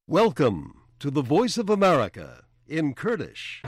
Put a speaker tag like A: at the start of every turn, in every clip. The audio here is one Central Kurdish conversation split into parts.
A: Welcome to the Voice of America in Kurdish.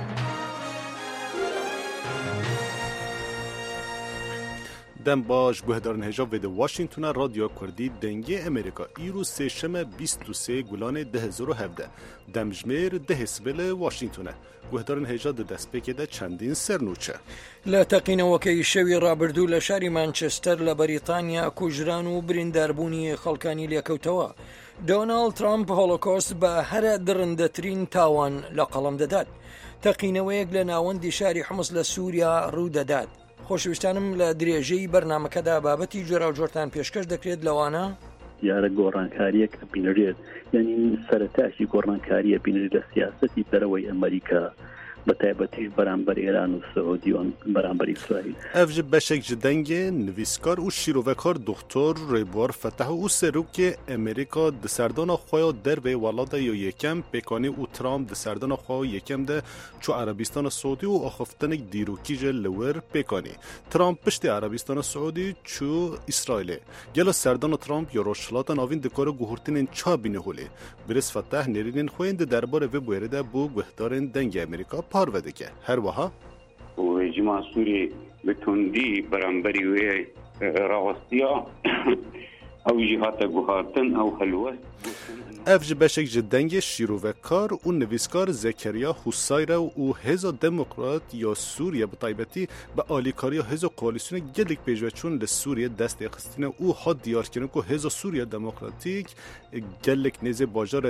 B: دم باش گهدارن هجاب وید واشنگتون رادیو کردی دنگی امریکا ایرو سهشنبه 23 گلان 2017 دمجمیر ده سبل واشنگتونه گهدارن هجاب دست بکده چندین سرنوچه
C: لا تقینەوەکەی شەوی ڕابردوو لە شاری مانچستەر لە بەریتانیا کوژران و برینداربوونی خەڵکانی لێکەوتەوە. دۆناڵد ترامپ هۆڵۆکۆست بە هەرە درندەترین تاوان لە قەڵەم دەدات. تەقینەوەیەک لە ناوەندی شاری حمس لە سووریا ڕوو دەدات. خۆشەویستانم لە درێژەی بەرنامەکەدا بابەتی جۆرا و جۆرتان پێشکەش دەکرێت لەوانە
D: یارە گۆڕانکاریەکە بینرێت یعنی سەرەتاشی گۆڕانکاریە بینری لە سیاسەتی دەرەوەی ئەمریکا بە تایبەتیش بەرامبەر ئێران و سعودی و بەرامبەر ئیسرائیل.
B: اف جی بشک جی دنگ نویسکار و شیروکار دکتر ریبار فتح و سروک امریکا د سردان خواه در به ولاد یا یکم پیکانی و ترامپ د سردان خواه یکم ده چو عربستان سعودی و آخفتن دیروکی جل لور پیکانی. ترامپ پشت عربستان سعودی چو اسرائیل. گلا سردان ترامپ یا روشلات ناوین دکار گهورتین چا بینه هولی. برس فتح نرینین خویند درباره و بویرده بو گهدارن دنگ امریکا پارو که هر وها
E: و جماع سوری به تندی برانبری و راوستیا او جهات گوهاتن او حلوه
B: اف جی بشک جی دنگ شیروکار و نویسکار زکریا حسایرا و هزا دموکرات یا سوریه به طایبتی به آلیکاریا هزا کولیسیون گلک پیجوه چون لسوریه دست اقستینه او ها دیار کنه که هزا سوریه دموکراتیک گلک نیزه باجار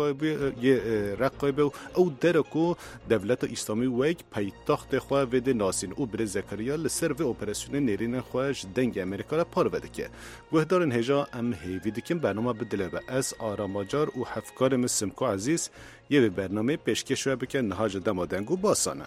B: رقایبه او درکو دولت اسلامی ویک پیتاخت خواه ویده ناسین او بر زکریا لسر و اپراسیون نیرین خواهش دنگ امریکا را پار ویده که گوهدارن هجا ام هیویده کم برنامه بدله و از آراماجار و حفکار مسمکو عزیز یه به برنامه پیشکش رو بکن نهاج دمادنگو باسانه.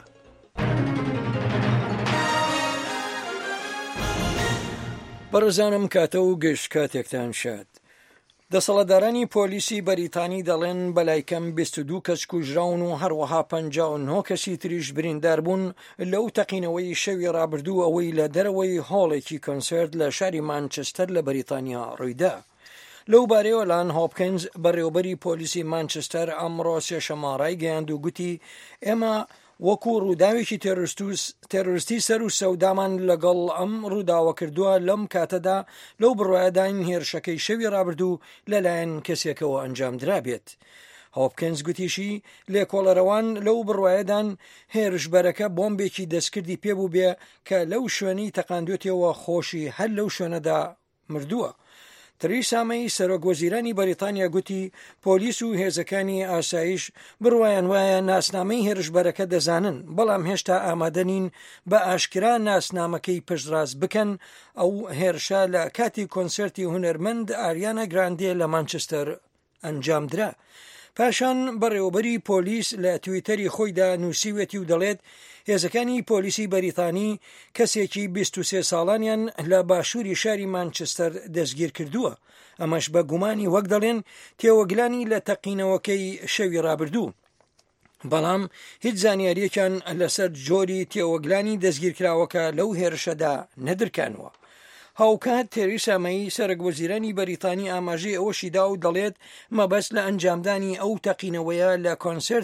C: بەڕێزانم کاتە و گەشت کاتێکتان شاد. دەسەڵاتدارانی پۆلیسی بەریتانی دەڵێن بەلایکەم 22 کەس کوژراون و هەروەها 59 کەسی تریش بریندار بوون لەو تەقینەوەی شەوی ڕابردوو ئەوەی لە دەرەوەی هۆڵێکی کۆنسرت لە شاری مانچستەر لە بەریتانیا ڕوویدا. لەو بارەیەوە لان هۆپکینز بەڕێوەبەری پۆلیسی مانچستەر ئەمڕۆ سێشەممە ڕایگەیاند و گوتی ئێمە وەکو ڕووداوێکی تێرۆریستی سەر و سەودامان لەگەڵ ئەم ڕووداوە کردووە لەم کاتەدا لەو بڕوایەدان هێرشەکەی شەوی ڕابردوو لەلایەن کەسێکەوە ئەنجام درابێت. هۆپکینز گوتیشی لێکۆڵەرەوان لەو بڕوایەدان هێرشبەرەکە بۆمبێکی دەستکردی پێبوو بێ کە لەو شوێنی تەقاندوێتەوە خۆشی هەر لەو شوێنەدا مردووە. تریسا مەی سەرۆکوەزیرانی بەریتانیا گوتی پۆلیس و هێزەکانی ئاسایش بڕوایان وایە ناسنامەی هێرشبەرەکە دەزانن بەڵام هێشتا ئامادەنین بە ئاشکرا ناسنامەکەی پشتڕاست بکەن. ئەو هێرشە لە کاتی کۆنسرتی هونەرمەند ئاریانە گراندێ لە مانچستەر ئەنجام درا. پاشان بەڕێوەبەری پۆلیس لە تویتەری خۆیدا نووسیوێتی و دەڵێت هێزەکانی پۆلیسی بەریتانی کەسێکی 23 ساڵانیان لە باشووری شاری مانچستەر دەستگیر کردووە. ئەمەش بە گومانی وەک دەڵێن تێوەگلانی لە تەقینەوەکەی شەوی ڕابردوو. بەڵام هیچ زانیاریەکان لەسەر جۆری تێوەگلانی دەستگیرکراوەکە لەو هێرشەدا نەدرکانوە. هاوکات تێریسا مەی سەرۆکوەزیرانی بەریتانی ئاماژەی ئەوەشی دا و دەڵێت مەبەست لە ئەنجامدانی ئەو تەقینەوەیە لە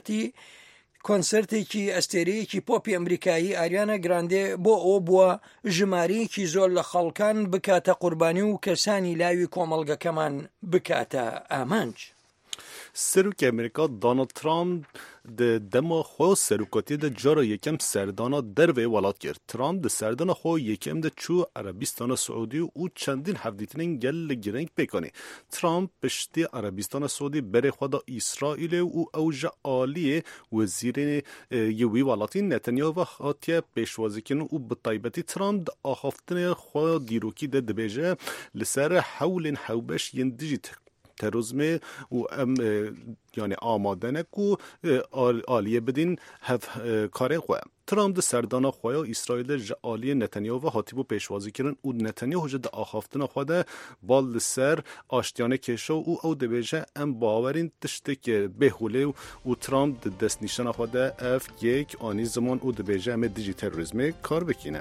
C: کۆنسرتێکی ئەستێرەیەکی پۆپی ئەمریکایی ئاریانە گراندێ بۆ ئەو بووە ژمارەیەکی زۆر لە خەڵکان بکاتە قوربانی و کەسانی لاوی کۆمەڵگەکەمان بکاتە ئامانج.
B: سروک امریکا دونالد ترامپ د دما خو سروکاتی د جارا یکم سردانا در و ولات کرد. ترامپ د سردانا خو یکم د چو عربستان سعودی و چندین هفدیتنین گل گرنگ بکنی. ترامپ پشتی عربستان سعودی بر خدا اسرائیل و اوج عالی وزیر یوی ولاتی نتانیاهو خاطی پیشوازی کن و بطایبتی ترامپ د آخافتن خو دیروکی د دبیجه لسر حول حوبش یندیجی تروزمه و یعنی آمادنه کو آلیه بدین هف کار خواه. ترامپ ده سردانا خواه اسرائیل جا آلیه نتانیاهو هاتیبو پیشوازی کرن و نتانیاهو جا ده آخافتن خواه بال سر آشتیانه کشو او ده بیجه ام باورین تشته که بهوله و ترامپ ده دست نیشتن خواه اف یک آنی زمان او ده بیجه ام دیجیتالیزم کار بکینه.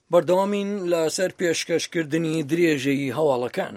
C: بەردەوامین لەسەر پێشکەشکردنی درێژەی هەواڵەکان.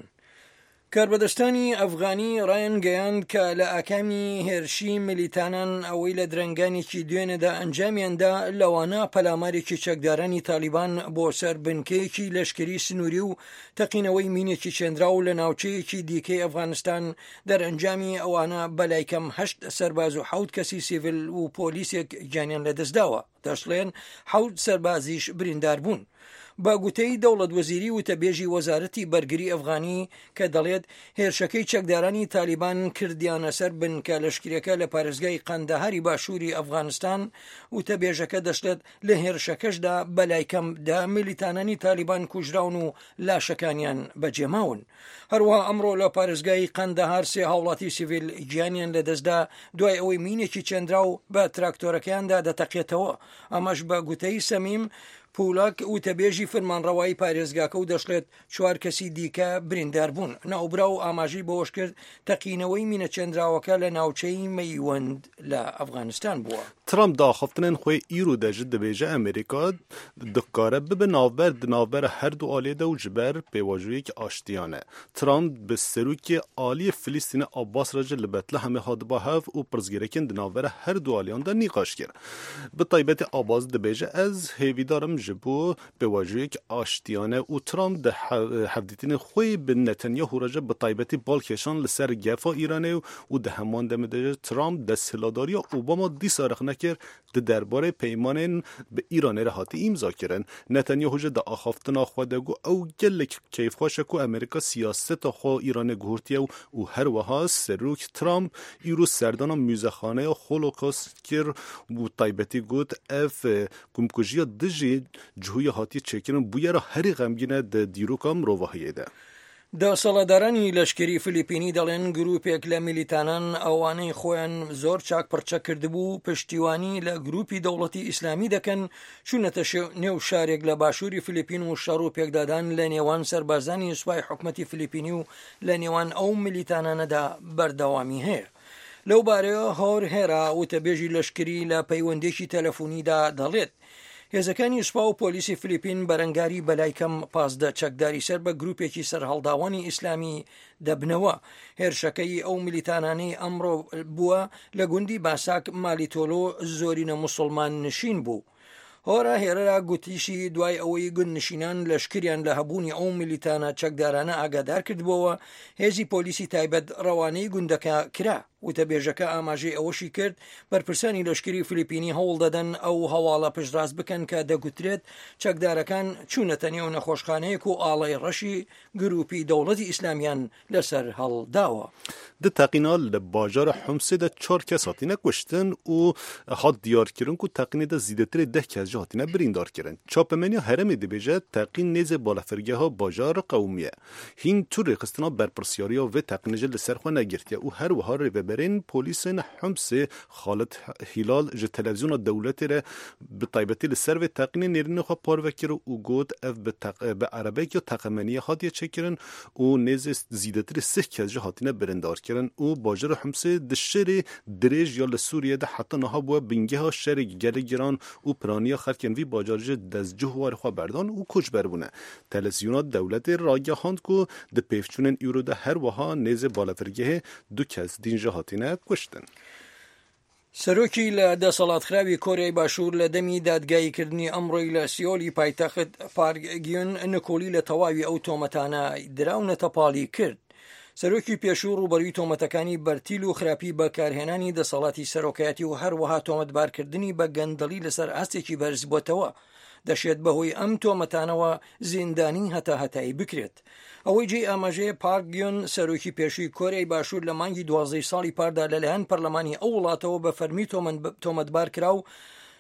C: کاربەدەستانی ئەفغانی ڕایان گەیاند کە لە ئاکامی هێرشی ملیتانان ئەوەی لە درەنگانێکی دوێنێدا ئەنجامیاندا لەوانە پەلامارێکی چەکدارانی تالیبان بۆ سەر بنکەیەکی لەشکری سنووری و تەقینەوەی مینێکی چێنراو لە ناوچەیەکی دیکەی ئەفغانستان دەرئەنجامی ئەوانە بەلایکەم 8 سەرباز و 7 کەسی سیڤیل و پۆلیسێک گیانیان لەدەستداوە، دەشڵێن 7 سەربازیش بریندار بوون. با گوتەی دەوڵەت وەزیری وتەبێژی وەزارەتی بەرگری ئەفغانی کە دەڵێت هێرشەکەی چەکدارانی تالیبان کردیانە سەر بنکە لەشکریەکە لە پارێزگای قەندەهاری باشووری ئەفغانستان، وتەبێژەکە دەشڵێت لە هێرشەکەشدا بەلایکەم 10 ملیتانانی تالیبان کوژراون و لاشەکانیان بەجێماون. هەروەها ئەمڕۆ لە پارێزگای قەندەهار 3 هاوڵاتی سیڤیل گیانیان لەدەستدا دوای ئەوەی مینێکی چێنراو بە تراکتۆرەکەیاندا دەتەقێتەوە. ئەمەش بە گوتەی سەمیم پولاک وتەبێژی فەرمانڕەوایی پارێزگاکە و دەشڵێت 4 کەسی دیکە بریندار بوون. ناوبرا و ئاماژەی بۆش کرد تەقینەوەی مینە چێنراوەکە لە ناوچەی مەیوەند لە ئەفغانستان بووە.
B: ترامپ داخفتنên xwe îro de ji dibêje Amerîka dikare bibe navber di navbera her du aliyê de û ji ber pêvajoyekî aştiyane. Trump bi serokê aliyê Filîstînê Abbas re ji li Betlehemê hatiba hev û pirsgirêkên di navbera her du aliyan de nîqaş kir. Bi taybetî Abbas dibêje ez hêvîdarim ji bo pêvajoyekî aştiyane û Trump di hevdîtînê xwe bi Netanyahu re ji bi taybetî balkêşan li ser gefa Îranê û di heman demê de Trump desthiladariya Obama dîsa rexne di derbarê peymanên bi Îranê re hatî îmza kirin. Netanyahu ji di axaftina xwe de got ew gelek keyfxweş e ku Amerîka siyaseta xwe Îranê guhirtiye û her wiha serok Trump îro serdana mûzexaneya Holocaust kir û taybetî got ev gumkujiya dijî cihûya hatiye çêkirin bûye re herî xemgîn e di dîroka mirovahiyê de.
C: دەسەڵاتدارانی لەشکری فلیپینی دەڵێن گروپێک لە میلیتانان ئەوانەی خۆیان زۆر چاک پڕچە کردبوو پشتیوانی لە گروپی دەوڵەتی ئیسلامی دەکەن چوونەتە نێو شارێک لە باشووری فلیپین و شەڕ و پێکدادان لە نێوان سەربازانی سوپای حکومەتی فلیپینی و لە نێوان ئەو میلیتانانەدا بەردەوامی هەیە. لەو بارەیە هۆر هێرا وتەبێژی لەشکری لە پەیوەندێکی تەلەفۆنیدا دەڵێت هێزەکانی سوپا و پۆلیسی فلیپین بەرەنگاری بەلایکەم 15 چەکداری سەر بە گروپێکی سەرهەڵداوانی ئیسلامی دەبنەوە. هێرشەکەی ئەو میلیتانانەی ئەمڕۆ بووە لە گوندی باساک مالیتۆلۆ زۆرینە موسڵمان نشین بوو. هۆرا هێرا گوتیشی دوای ئەوەی گوند نشینان لەشکریان لە هەبوونی ئەو میلیتانە چەکدارانە ئاگادار کردبووەوە، هێزی پۆلیسی تایبەت ڕەوانەی گوندەکە کرا. وتەبێژەکە ئاماژەی ئەوەشی کرد بەرپرسانی لەشکری فلیپینی هەوڵ دەدەن ئەو هەواڵە پشتڕاست بکەن کە دەگوترێت چەکدارەکان چوونەتە نێو نەخۆشخانەیەک و ئاڵای ڕەشی گروپی دەوڵەتی ئیسلامیان لەسەر هەڵداوە.
B: Di teqîna li bajara Humsê de 4 kes hatine kuştin û hat diyarkirin ku teqînê de zîdetirê 10 kes jî hatine birîndar kirin. Çapemeniya herêmê dibêje teqîn nêzê balafirgeha bajara qewmiye. Hîn tu rêxistina berpirsyariya vê teqînê jî li ser xwe negirtiye û her wiha rêveberên polîsên Humsê Xalit Hilal ji televizyona dewletê re bi taybetî li ser vê teqînê nêrînê xwe parve kir û got ev bi erebekiya teqemeniye hatiye çêkirin û nêzê zîdetirê 8 kes jî hatine birîndar kirin. û bajara Humsê di şerê dirêj ya li Sûriyê de heta niha bûye bingeha şerê gelek giran û piraniya xelkên vî bajar ji destcih warê xwe berdan û koçber bûne. Televizyona dewletê ragihand ku di pêvçûnên îro de her wiha nêzê balafirgehê 2 kes din jî hatine kuştin.
C: سەرۆکی لە دەسەڵاتخراوی کۆریای باشوور لە دەمی دادگاییکردنی ئەمڕۆی لە سیۆلی پایتەخت پارگیون نکۆلی لە تەواوی ئەو تۆمەتانە دراونەتە پاڵی کرد. سەرۆکی پێشوو ڕوبەروی تۆمەتەکانی بەرتیل و خراپی بەکارهێنانی دەسەڵاتی سەرۆکایەتی و هەروەها تۆمەتبارکردنی بە گەندەڵی لەسەر ئاستێکی بەرز بۆتەوە دەشێت بەهۆی ئەم تۆمەتانەوە زیندانی هەتایی بکرێت. ئەوەی جێ ئاماژەیە پارگیۆن سەرۆکی پێشووی کۆریای باشوور لە مانگی 12 ساڵی پاردا لەلایەن پەرلەمانی ئەو وڵاتەوە بە فەرمی تۆمەتبار کرا و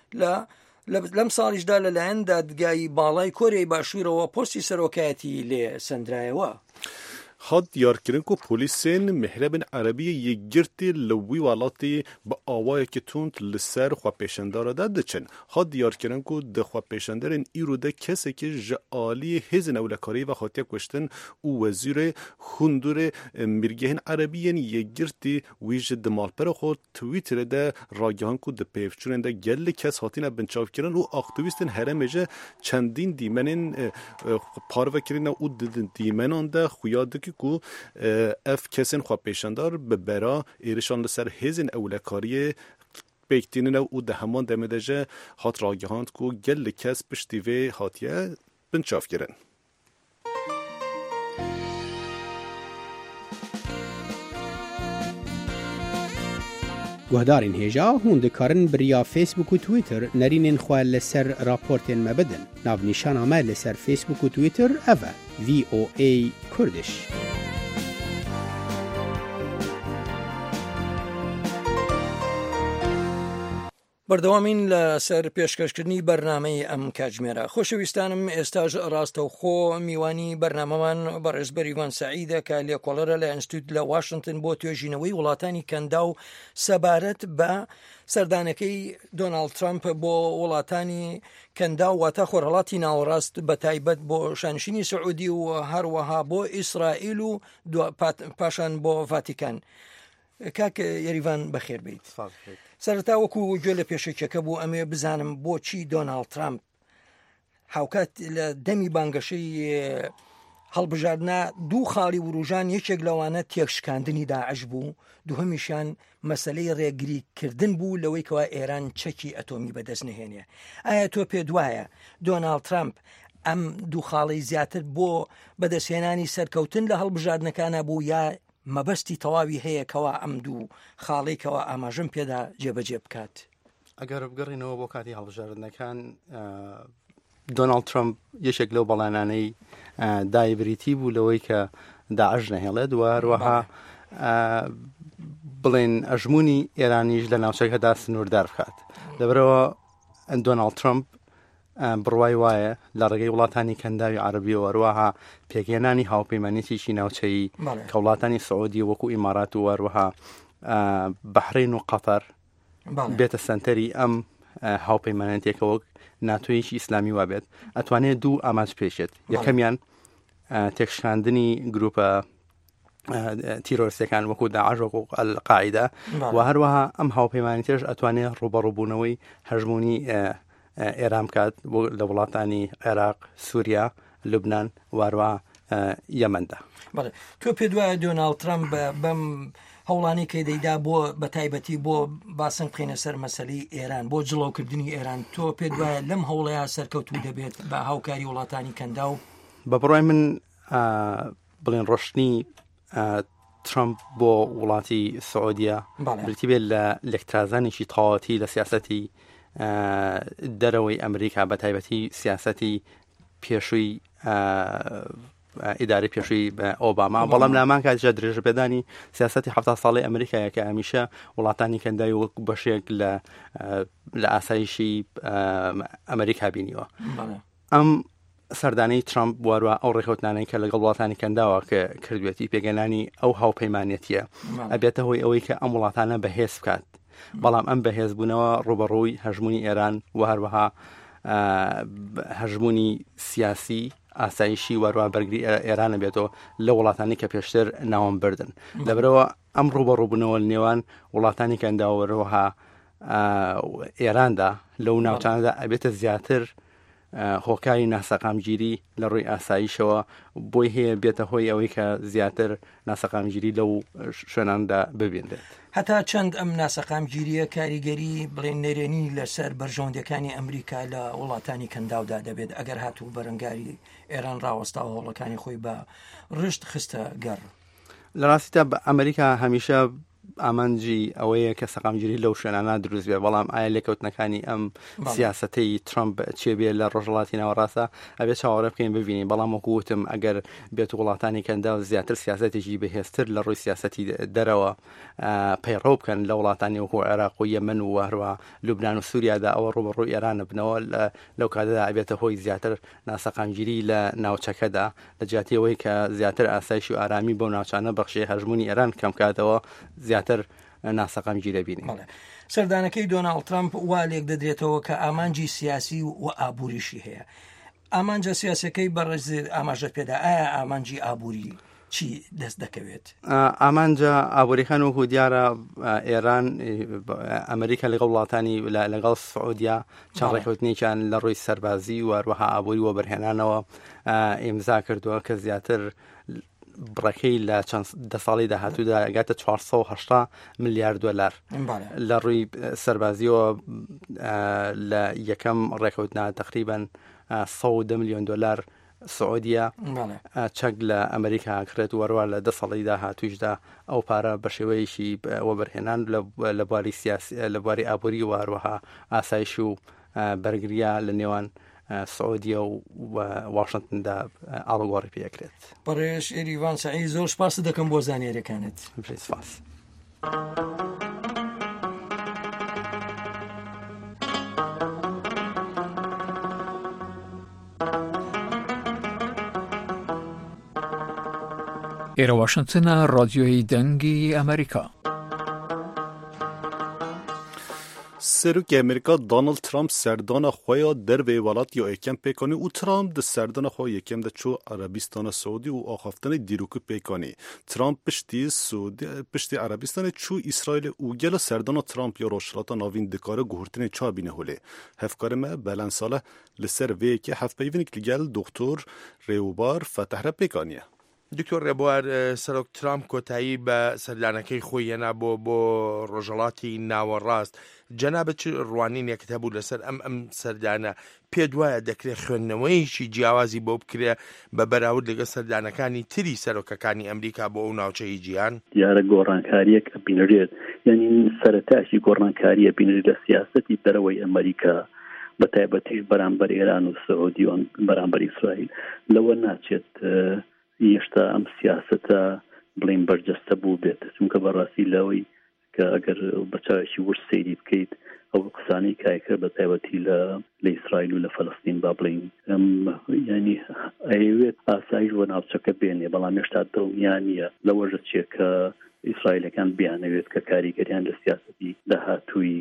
C: لەم ساڵیشدا لەلایەن دادگایی باڵای کۆریای باشوورەوە پۆستی سەرۆکایەتی لێ سەندرایەوە.
B: هاد دیارکردن که پلیسین محرب عربی یگرتی لوی والاتی با آوای که توند لسر خواه پیشندار داده چن. هاد دیارکردن که ده خواه پیشندارن ایرو ده کسی که جعالی هزن اولکاری و خاطیه کشتن او وزیر خوندور مرگهن عربیین یگرتی ویج دمالپر خود تویتر ده راگهان که ده پیفچونن ده گل کس هاتین بنچاف کرن و اختویستن هرمجه چندین دیمنین پارو کرین او دیمنان ده خویاده که اف کسین خواه پیشندار به برا ایرشان لسر هزین اولکاری بیکتینن او ده همان دمدجه هات راگهاند که گل کس پشتیوه هاتیه بنچاف کرن.
F: گهدارین هیجا هون دکارن بریا فیسبوک و تویتر نرینین خواه لسر راپورتین مبدن. ناو نشان آمه لسر فیسبوک و تویتر اوه VOA کردش.
C: بەردەوامین لەسەر پێشکەشکردنی بەرنامەی ئەم کاتژمێرە. خۆشەویستانم ئێستاژ ڕاستەوخۆ میوانی بەرنامەمان بەڕێزبەری وان سەعیدە کە لێکۆڵەرە لە ئینستیتوت لە واشنگتن بۆ توێژینەوەی وڵاتانی کەندا و سەبارەت بە سەردانەکەی دۆناڵد ترامپ بۆ وڵاتانی کەندا و واتە خۆرهەڵاتی ناوەڕاست بە تایبەت بۆ شانشینی سعودی و هەروەها بۆ ئیسرائیل و پاشان بۆ ڤاتیکان. کاک یاریڤان بەخێر بیت. سەرەتا وەکو گوێ لە پێشێکەکە بوو ئەمێ بزانم بۆچی دۆناڵد ترامپ هاوکات لە دەمی بانگەشەی هەڵبژاردنا دوو خاڵی وروژان یەکێک لەوانە تێکشکاندنی داعش بوو، دووهەمیشان مەسەلەی ڕێگریکردن بوو لەوەی کەوا ئێران چەکی ئەتۆمی بەدەست نهێنێ. ئایا تۆ پێ دوایە دۆناڵد ترامپ ئەم دوو خاڵی زیاتر بۆ بەدەستهێنانی سەرکەوتن لە هەڵبژاردنەکانە بوو یا مەبەستی تەواوی هەیە کەوا ئەم دوو خاڵێکەوە ئاماژەم پێدا جێبەجێ بکات؟
G: ئەگەر بگەڕینەوە بۆ کاتی هەڵبژاردنەکان دۆناڵد ترامپ یەکێک لەو بەڵێنانەی دایبریتی بوو لەوەی کە داعش نەهێڵێت و هەروەها بڵێن ئەژموونی ئێرانیش لە ناوچەکەدا سنووردار بکات. لەبەرەوە دۆناڵد ترامپ بڕوای وایە لە ڕێگەی وڵاتانی کەنداوی عەرەبیەوە هەروەها پێگەێنانی هاوپەیمانیتێکی ناوچەیی کە وڵاتانی سعودی وەکو ئیمارات و هەروەها بەحرین و قەتەر بێتە سەنتەری ئەم هاوپەیمانیتێکە وەک ناتۆیەکی ئیسلامی وابێت، ئەتوانێت دوو ئاماج پێشێت. یەکەمیان تێکشاندنی گروپە تیرۆریستەکان وەکو داعش وەکو القاعیدا و هەروەها ئەم هاوپەیمانیتێش ئەتوانێت ڕوبەڕووبوونەوەی هەژمونی ئێران بکات لە وڵاتانی عێراق، سووریا، لوبنان واروە یەمەندا.
C: تۆ پێ دوایە دۆناڵد ترامپ بەم هەوڵانی کە دەیدا بۆ بە تایبەتی بۆ باسن بخینە سەر مەسەلەی ئێران بۆ جڵەوکردنی ئێران، تۆ پێ دوایە لەم هەوڵەیە سەرکەوتوو دەبێت بە هاوکاری وڵاتانی کەندا و
G: بە بڕای من بڵێن ڕۆشتنی ترامپ بۆ وڵاتی سعودیە بریتی بێت لە لەکترازانێکی تەواوەتی لە سیاسەتی دەرەوەی ئەمریکا بە تایبەتی سیاسەتی پێشووی ئیداری پێشووی ئۆباما، بەڵام لامان کاتیشە درێژ پێدانی سیاسەتی 70 ساڵی ئەمریکایە کە هەمیشە وڵاتانی کەنداوی وەک بەشێک لە ئاسایشی ئەمریکا بینیوە. ئەم سەردانەی ترامپ واروە ئەو ڕێکەوتانەی کە لەگەڵ وڵاتانی کەنداوە کە کردوێتی پێگەێنانی ئەو هاوپەیمانەتیە ئەبێتە هۆی ئەوەی کە ئەم وڵاتانە بەهێز بکات، بەڵام ئەم بەهێزبوونەوە ڕوبەڕووی هەژمونی ئێران و هەروەها هەژمونی سیاسی ئاسایشی واروە بەرگری ئێرانە بێتەوە لە وڵاتانی کە پێشتر ناوەم بردن. لەبەرەوە ئەم ڕوبەڕووبوونەوە نێوان وڵاتانی کەنداوەرەوەها ئێراندا لەو ناوچانەدا ئەبێتە زیاتر هۆکاری ناسەقامگیری لە ڕووی ئاسایشەوە، بۆی هەیە بێتە هۆی ئەوەی کە زیاتر ناسەقامگیری لەو شوێناندا ببێنرێت.
C: هەتا چەند ئەم ناسەقامگیریە کاریگەری بڵێن نێرێنی لەسەر بەرژەوەندەکانی ئەمریکا لە وڵاتانی کەنداودا دەبێت ئەگەر هاتوو بەرەنگاری ئێران ڕاوەستاوە هەوڵەکانی خۆی بە ڕشت خستە گەڕ.
G: لە ڕاستیدا ئەمریکا هەمیشە ئامانجی ئەوەیە کە سەقامگیری لەو شوێنانە دروست بێ، بەڵام ئایا لێکەوتنەکانی ئەم سیاسەتەی ترامپ چێ بێ لە ڕۆژهەڵاتی ناوەڕاستە ئەبێت چاوەڕێ بکەین ببینین. بەڵام وەکووتم ئەگەر بێت وڵاتانی کەندا و زیاتر سیاسەتێکی بەهێزتر لە ڕووی سیاسەتی دەرەوە پەیڕەو بکەن لە وڵاتانی وەکو عێراق و یەمەن و هەروە لوبنان و سووریادا ئەوە ڕوبەڕووی ئێرانە بنەوە لەو کاتەدا ئەبێتە هۆی زیاتر ناسەقامگیری لە ناوچەکەدا لە جیاتیەوەی کە زیاتر ئاسایش و ئارامی بۆ ناوچانە بەخشێ هەژمونی ئێران کەم کاتەوە زیاتر ناسەقامگی دەبینین.
C: سەردانەکەی دۆناڵد ترامپ وا لێک دەدرێتەوە کە ئامانجی سیاسی و ئابووریشی هەیە. ئامانجە سیاسەکەی بەڕێز ئاماژەت پێدا ئایا ئامانجی ئابووری چی دەست دەکەوێت؟
G: ئامانجا ئابووریەکان وەکو دیارە ئێران ئەمریکا لەگەڵ وڵاتانی لەگەڵ سعودیا چەند ڕێکەوتنێکیان لە ڕووی سەربازی و هەروەها ئابووری وەبەرهێنانەوە ئیمزا کردووە کە زیاتر بڕەکەی لە چەند دە ساڵی داهاتوودا ئەگاتە 480 ملیارد دۆلار لە ڕووی سەربازیەوە لە یەکەم ڕێکەوتنا تقریباً 110 میلیۆن دۆلار سعودیا چەک لە ئەمریکا کرێت وەروە لە 10 ساڵی داهاتووشدا ئەو پارە بە شێوەیەکی وەبەرهێنان لە بواری سیاسی لە بواری ئابووری و هەروەها ئاسایش و بەرگریە لە نێوان سعودیە و واشنگتندا ئاڵگۆڕی پێکرێت.
C: بەڕێژ ئێریڤان سعید زۆر سپاس دەکەم بۆ زانیاریەکانت.
G: سپاس.
H: ئێرە واشنگتنە ڕادیۆی دەنگی ئەمریکا.
B: سەرۆکی ئەمریکا دۆناڵد ترامپ سەردانە خۆیان دەروێ وڵاتیە یەکەم پێکانی و ترامپ دە سەردانە خۆ یەکەم دەچوو عەرەبیستانە سعودی و ئاخافتنی دیروکو پێکانی. ترامپ پشتی عەرەبیستانê çû İsraîlê û gelo serdana Trump ya rojhilata navîn dikare guhurtinê çabîne holê. Hevkarê me belensale li ser vê yekê hevpeyvînek li gel doktor Rêwbar Feteh re pêkaniye.
I: دکتۆر ڕێبوار سەرۆک ترامپ کۆتایی بە سەردانەکەی خۆی هێنا بۆ ڕۆژهەڵاتی ناوەڕاست. جەنابەت چ ڕوانینێکت هەبوو لەسەر ئەم سەردانە؟ پێت وایە دەکرێت خوێندنەوەیشی جیاوازی بۆ بکرێ بە بەراورد لەگە سەردانەکانی تری سەرۆکەکانی ئەمریکا بۆ ئەو ناوچەی جیهان؟
D: دیارە گۆڕانکاریەک بینرێت، یعنی سەرەتاشی گۆڕانکاریە بینرێت لە سیاسەتی دەرەوەی ئەمریکا بە تایبەتیش بەرامبەر ئێران و سعودی و بەرامبەر ئیسرائیل لەوە ناچێت هێشتا ئەم سیاسەتە بڵین بەرجەستە بوو بێت، چونکە بەڕاستی لەوەی کە ئەگەر بەچاوێکی ورس سەیری بکەیت ئەو قسانەی کایکرد بە تایبەتی لە ئیسرائیل و لە فەلەستین با بڵین ینی ئەوێت ئاسایش بۆ ناوچەکە بێنێ، بەڵام هێشتا دڵنیا نییە لەوەژە چیە کە ئیسرائیلەکان بیانەوێت کە کاریگەریان لە سیاسەتی داهاتووی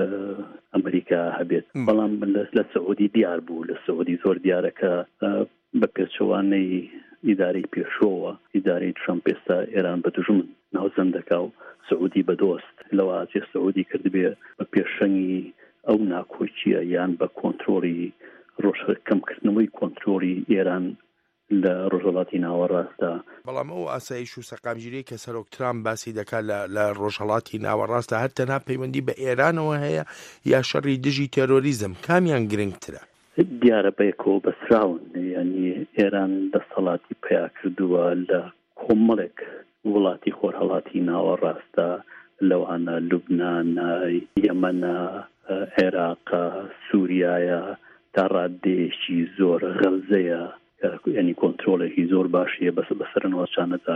D: ئەمریکا هەبێت. بەڵام لە سعودی دیار بوو، لە سعودی زۆر دیارەکە بە پێچەوانەی ئیدارەی پێشۆوە ئیدارەی ترامپ ئێستا ئێران بە دژمن ناوزەندەکە و سعودی بە دۆست لەوە ئاچێ سعودی کردبێ بە پێشەنگی ئەو ناکۆچیە یان بە کۆنتترۆلی کەمکردنەوەی کۆنتترۆلی ئێران لە ڕۆژهەڵاتی ناوەڕاستدا.
I: بەڵام ئەو ئاسایش و سەقامگیری کە سەرۆک ترامپ باسی دەکات لە ڕۆژهەڵاتی ناوەڕاستدا هەر تەنها پەیوەندی بە ئێرانەوە هەیە یا شەڕی دژی تێرۆریزم؟ کامیان گرنگترە؟
D: دیارە بەیەکەوە بەسراون، یعنی ئێران دەسەڵاتی پیا کردووە لە کۆمەڵێک وڵاتی خۆرهەڵاتی ناوەڕاستە، لەوانە لوبنانە، یەمەنە، عێراقە، سووریایە، تا ڕادێشی زۆر غەزەیە، ینی کۆنتترۆلێکی زۆر باشیە بەسەر ناوچانەدا.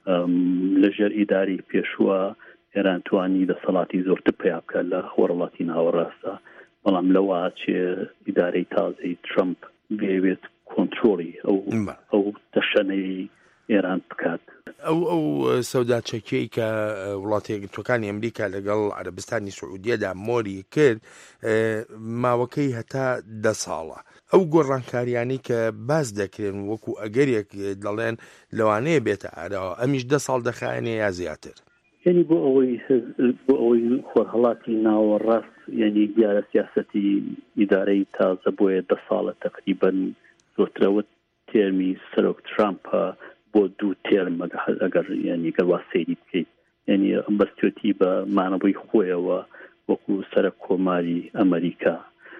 D: لەژێر ئیداری پێشووە ئێران توانی دەسەڵاتی زۆرتر پیا بکات لە خۆرهەڵاتی ناوەڕاستە، بەڵام لەوە چێ ئیدارەی تازەی ترامپ بێوێت کۆنتترۆلی ئەو تەشەنەی ئێران بکات.
I: ئەو سەودا چەکەی کە وڵاتی یەکگرتووەکانی ئەمریکا لەگەڵ عەرەبستانی سعودیەدا مۆری کرد ماوەکەی هەتا 10 ساڵە. ئەو گۆڕانکاریانی کە باز دەکرێن وەکو ئەگەرێک دەڵێن لەوانەیە بێتە ئارەوە، ئەمیش 10 ساڵ دەخایەنێ یا زیاتر؟
D: یعنی بۆ ئەوەی خۆرهەڵاتی ناوەڕاست ینی دیارە سیاسەتی ئیدارەی تازە بۆیە 10 ساڵە تقریبەن زۆرترەوە تێرمی سەرۆک ترامپە بۆ 2 تێرم ئەگەر ینی گەروا سەیری بکەیت، ینی بەستێتی بە مانەبووی خۆیەوە وەکو سەرە کۆماری ئەمریکا.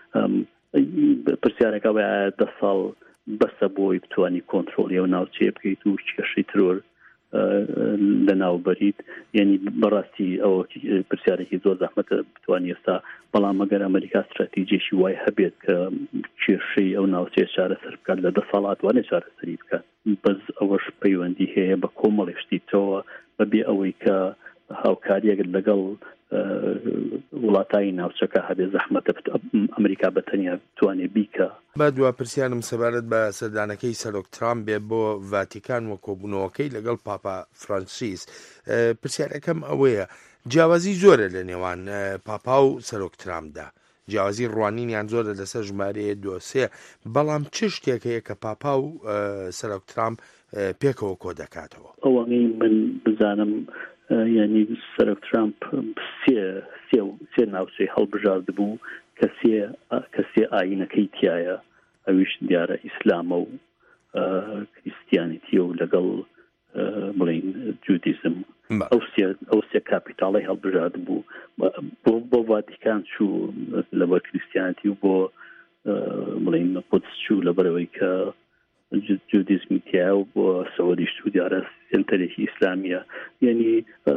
D: پرسیارەکە بە 10 ساڵ بەسە بۆی بتوانی کۆنتترۆلی و ناوچەیە بکەیت و کێشەی ترۆر لە ناوبەریت یعنی بەڕاستی ئەوە پرسیارێکی زۆر زەحمەتە بتوانێت ئێستا بەڵام ئەگەر ئەمریکا استراتیجیەشی وای هەبێت کە کێشەی ئەو ناوچەیە چارەسەر بکات لە 10 ساڵات وانێ چارەسەری بکات بەس ئەوەش پەیوەندی هەیە بە کۆمەڵێشتی تەوە بەبێ ئەوەی کە هاوکاریەک لەگەڵ وڵاتایی ناوچەکە هەبێ زەحمەتە ئەمریکا بەتەنیا بتوانێت بیکە.
I: با دووە پرسیارم سەبارەت بە سەردانەکەی سەرۆک ترامپ بێ بۆ ڤاتیکان و کۆبوونەوەکەی لەگەڵ پاپا فرانسیس. پرسیارەکەم ئەوەیە جیاوازی زۆرە لە نێوان پاپا و سەرۆک ترامپدا، جیاوازی ڕوانینیان زۆرە لەسەر ژمارەیە 2-3، بەڵام چ شتێکەیە کە پاپا و سەرۆک ترامپ پێکەوە کۆ دەکاتەوە؟
D: ئەوەی من بزانم یعنی سەرۆک ترامپ سێ ناوچەی هەڵبژارد بوو کە سێ ئاینەکەی تایە، ئەویش دیارە ئیسلامە و کریستیانیتیە و لەگەڵ بڵین جودیزم، ئەو سێ کاپیتاڵی هەڵبژارد بوو. بۆ ڤاتیکان چوو لەبەر کریستیانیتی و بۆ بڵین قودس چوو لەبەرەوەی کە جودیزمی تایە و بۆ سەعودیش چوو دیارە سنتەرێکی ئیسلامیە. یعنی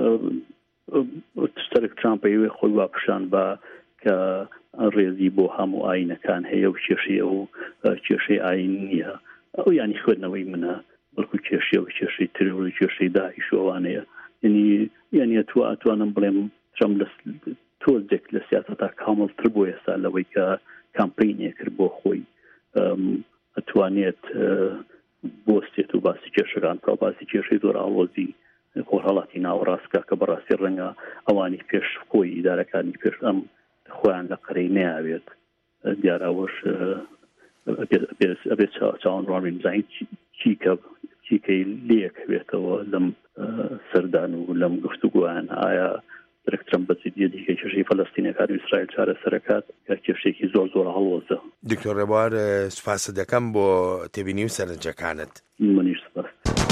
D: سەرۆک ترامپ ئەوێ خۆی واپشان بە کە ڕێزی بۆ هەموو ئاینەکان هەیە و کێشەی ئاین نییە، ئەو ینی خوێندنەوەی منە بەڵکو کێشەیە و کێشەی ترۆر و کێشەی داعیش ئەوانەیە. یعنی ئەتوانم بڵێم ترامپ تۆزێک لە سیاسەتا کامڵتر بۆ ئێستا لەوەی کە کامپینێ کرد بۆ خۆی ئەتوانێت بۆستێت و باسی کێشەکان بکە، باسی کێشەی زۆر ئاڵۆزی خۆرهەڵاتی ناوەڕاستکە کە بەڕاستی ڕەنگە ئەوانی پێش خۆی ئیدارەکانی پێش ئەم خۆیان لە قەرەی نەیاوێت دیاراوەش ئەبێت چاوەڕوانی بزانین چیکەی لێکەوێتەوە لەم سەردان و لەم گفتوگویان. ئایا سەرۆک ترامپ بەجددیە دیکە کێشەی فەلەستینەکان و ئیسرائیل چارەسەرەکات کە کێشێکی زۆر هەڵوەزە.
I: دکتۆر ڕێبوار سوپاس دەکەم بۆ تێبینی و سەرنجەکانت.
D: منیش سپاس.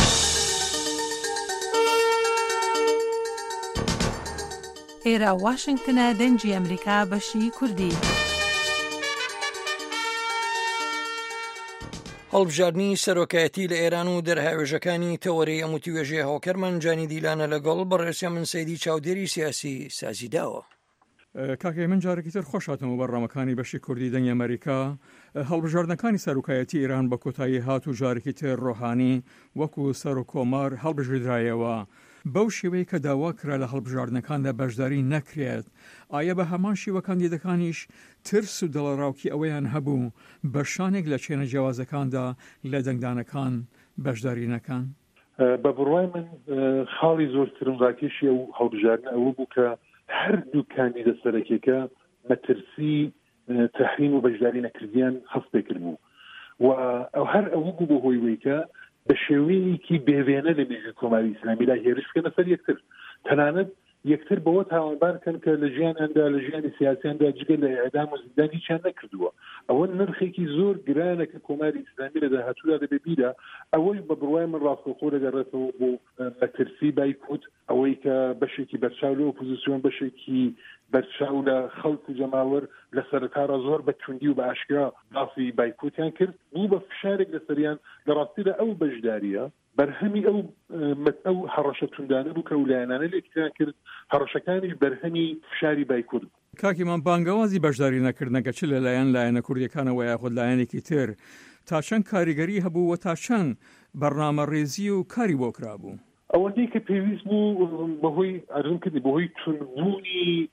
J: ئێرە واشنگتنە دەنگی ئەمریکا بەشی کوردی.
C: هەڵبژاردننی سەرۆکایەتی لە ئێران و دەرهاوێژەکانی تەوەرەی ئەموتیوێژێ هاوکەرمان جانی دیلانە لەگەڵ بەڕێسیا من سەیدی چاودێری سیاسی سازیداوە.
K: کاکەی من جارێکی تر خۆشاتەوە بەڕامەکانی بەشی کوردی دەنگی ئەمریکا. هەڵبژاردنەکانی سەرۆکایەتی ئێران بە کۆتایی هات و جارێکی تر ڕۆحانی وەکو سەر و کۆمار هەڵبژێدرایەوە. بەو شێوەیە کە داوا کرا لە هەڵبژاردنەکاندا بەشداری نەکرێت، ئایا بە هەمان شێوە کاندیدەکانیش ترس و دڵەڕاوکی ئەوەیان هەبوو بە شانێک لە چێنە جیاوازەکاندا لە دەنگدانەکان بەشداری نەکەن؟
L: بە بڕوای من خاڵی زۆر ترمڕاکێشی ئەو هەڵبژاردنە ئەوە بوو کە هەردوو کاندیدە سەرەکیەکە مەترسی تەحریم و بەشداری نەکردیان هەست پێکرد بوو و ئەو هەر ئەوە بوو بۆ هۆی وەیکە بە شێوەیەکی بێوێنە لە مێژووی کۆماری ئیسلامیدا هێرش بکەنە سەر یەکتر، تەنانەت یەکتر بەوە تاوانبارکەن کە لە ژیانیاندا لە ژیانی سیاسیاندا جگە لە ئێعدام و زیندان هیچیان نەکردووە. ئەوە نرخێکی زۆر گرانە کە کۆماری ئیسلامی لە داهاتوودا دەبێ بیرە. ئەوەی بە بڕوای من ڕاستەوخۆ دەگەڕێتەوە بۆ مەترسی بایکوت، ئەوەی کە بەشێکی بەرچاو لە ئۆپۆزیسیۆن بەشێکی بەرچاو لە خەڵک و جەماوەر لە سەرەتاڕە زۆر بە توندی و بە ئاشکرا باسی بایکوتیان کرد، بوو بە فشارێک لەسەریان لە ڕاستیدا ئەو بەشداریە بەرهەمی ئەو هەڕەشە توندانە بوو کە وولایەنانە لێکتیان کرد، هەڕەشەکانیش بەرهەمی فشاری بایکوت.
K: کاکیمان بانگەوازی بەشداری نەکردنەکە چ لەلایەن لایەنە کوردیەکانەوە یاخود لایەنێکی تر تا چەند کاریگەری هەبوو و تا چەند بەرنامەڕێزی و کاری بۆ کرابوو؟
L: ئەوەندەی کە پێویست بوو بەهۆی ئەرزم کردی بەهۆی تونبوونی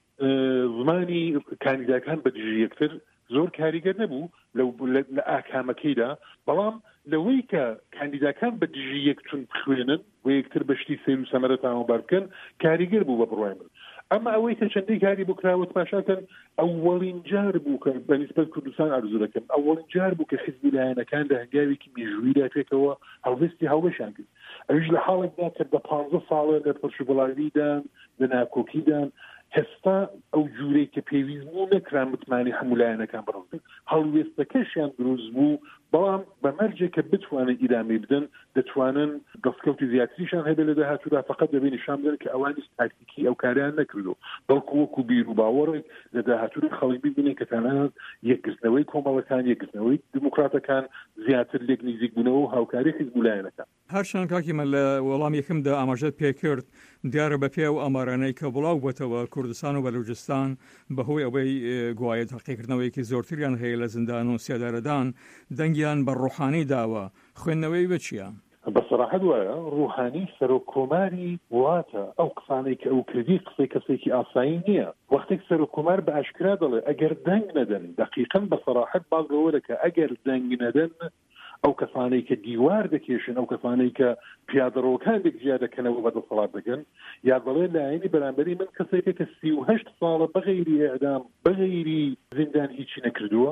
L: زمانی کاندیداکان بە دژی یەکتر زۆر کاریگەر نەبوو لە ئاکامەکەیدا، بەڵام لەوەی کە کاندیداکان بە دژی یەکتون بخوێنن و یەکتر بەشتی سیر و سەمەرە تاوانبار بکەن کاریگەر بوو بە بڕوای من. ئەمە ئەوەی کە چەندەی کاری بۆ کراوە تماشاکەن ئەوەڵین جار بوو کە بەنسبەت کوردستان ئارزوو دەکەم، ئەوەڵین جار بوو کە حیزبی لایەنەکان لە هەنگاوێکی مێژوویدا پێکەوە هەڵوێستی هەڵبەشیان کرد. ئەویش لە حاڵێکدا کە بە 15 ساڵە لە پەرشوبەڵاویدان لە ناکۆکیدان هێستا ئەو جوورەی کە پێویست بوو نەکران متمانی هەموو لایەنەکان بڕۆن، هەڵوێستەکەشیان دروست بوو بەڵام بەمەرجێک کە بتوانن ئیرامی بدەن دەتوانن دەستکەوتی زیاتریشان هەبێ لە داهاتوودا فقط دەبێ نیشان بدەن کە ئەوانیش تاکتیکی ئەو کاریان نەکردو بەڵکو وەکو بیر و باوەڕێک لە داهاتوودا خەڵک ببینێ کە تەنانەت یەکگرتنەوەی کۆمەڵەکان یەکگرتنەوەی دموکراتەکان زیاتر لێک نزیک بوونەوە و هاوکاری حیزبولایەنەکان.
K: هەرچەند کاکیمە لە وەڵام یەکەمدا ئاماژەت پێکرد دیارە بە پێ و ئەمارانەی کە بڵاو بۆتەوە کوردستان و بەلوچستان بەهۆی ئەوەی گوایە تەقیکردنەوەیەکی زۆرتریان هەیە لە زیندان و سیادارەدان دەنگیان بە ڕوحانی داوە خوێندنەوەی بە چییە؟
L: بەسەراحەت وایە ڕوحانی سەرۆکۆماری وڵاتە ئەو قسانەی کە ئەو کردی قسەی کەسێکی ئاسایی نییە وەختێک سەرۆکۆمار بە ئاشکرا دەڵێ ئەگەر دەنگ نەدەن دقیقاً بەسەراحەت باز لەوە دەکە ئەگەر دەنگ نەدەن ئەو کەسانەی کە دیوار دەکێشن ئەو کەسانەی کە پیادەڕەوەکان دەکجیا دەکەنەوە بەدەسەڵات دەکەن یا بەڵێ لایەنی بەرامبەری من کەسێکە کە 38 ساڵە بەغەیری ئەعدام بەغەیری زیندان هیچی نەکردووە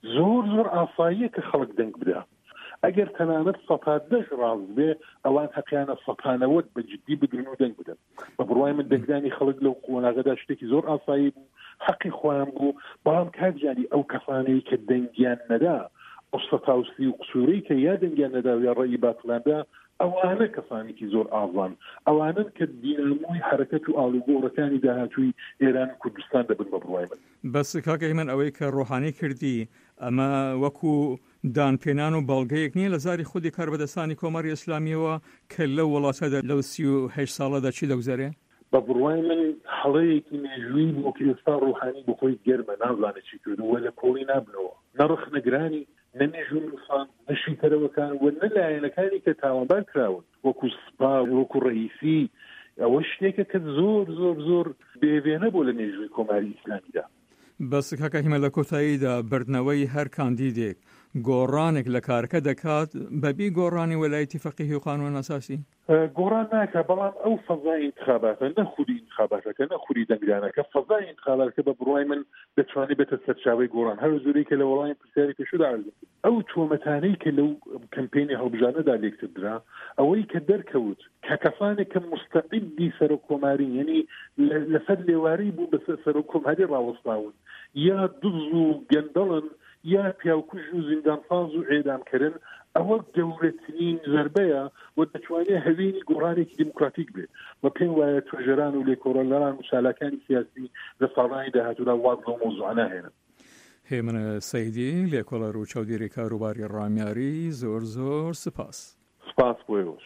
L: زۆر ئاساییە کە خەڵک دەنگ بدە ئەگەر تەنانەت 110 ڕاست بێ ئەوان حەقیانە 190 بە جددی بگرن و دەنگ بدەن بە بڕوای من دەنگدانی خەڵک لەو قۆناغەدا شتێکی زۆر ئاسایی بوو حەقی خۆیان بوو بەڵام کاتژانی ئەو کەسانەی کە دەنگیان نەدا ئۆستەتاوسی و قسوورەی کە یا دەنگیان نەدا یا ڕێی باتڵاندا ئەوانە کەسانێکی زۆر ئاڵان ئەوانن کە دینامۆی حرەکەت و ئاڵوگۆڕەکانی داهاتووی ئێران و کوردستان دەبن بە بڕوای من.
K: بەس کاکەی من ئەوەی کە ڕۆحانی کردی ئەمە وەکو دانپێنان و بەڵگەیەک نییە لە زاری خودی کاربەدەستانی کۆماری ئیسلامیەوە کە لەو وڵاتەدا لەو 38 ساڵەدا چی دەگوزارێ؟
L: بە بڕوای من هەڵەیەکی مێژووی بۆ کە ئێستا ڕوحانی بۆ خۆی گەرمە نازانێت چی کردووە لە کۆڵی نابنەوە نەڕخ نەگرانی نەمێژوو نووسان نەشی تەرەوەکان و نەلایەنەکانی کە تاوانبار کراون وەکو سپا وەکو ڕئیسی ئەوە شتێکە کە زۆر بێوێنە بۆ لە مێژووی کۆماری ئیسلامیدا.
K: بەس کاکە هیمە لە کۆتاییدا بردنەوەی هەر کاندیدێک گۆڕانێک لە کارەکە دەکات بەبی گۆڕانی وەلایەتی فەقیهی و قانون ئاساسی
L: گۆڕان ناکە بەڵام ئەو فەزای انتخاباتە نەخوری انتخاباتەکە نەخوری دەنگدانەکە فەزای انتخاباتەکە بە بڕوای من دەتوانێت بێتە سەرچاوەی گۆڕان هەر زۆرەی کە لە وەڵامی پرسیاری پێشودا عرض ئەو تۆمەتانەی کە لەو کەمپینی هەڵبژانەدا لێکترا ئەوەی کە دەرکەوت کە کەسانێک کە مستەقیدی سەرۆکۆماری یعنی لەسەر لێواری بوو بە سەرۆکۆماری ڕاوەستاون یا دز و گەندەڵن یا پیاوکوژ و زیندانساز و ئێدامکردن ئەوە گەورەترین زەربەیە و دەتوانێت هەوێنی گۆڕانێکی دیموکراتیک بێت و پێم وایە توێژەران و لێکۆڕەران و چالاکانی سیاسی لە ساڵانی داهاتوودا واز لەو مۆزوعە ناهێنن.
K: هێمنە سەیدی لێکۆڵەر و چاودێری کاروباری ڕامیاری زۆر سپاس
L: بۆیەوەش.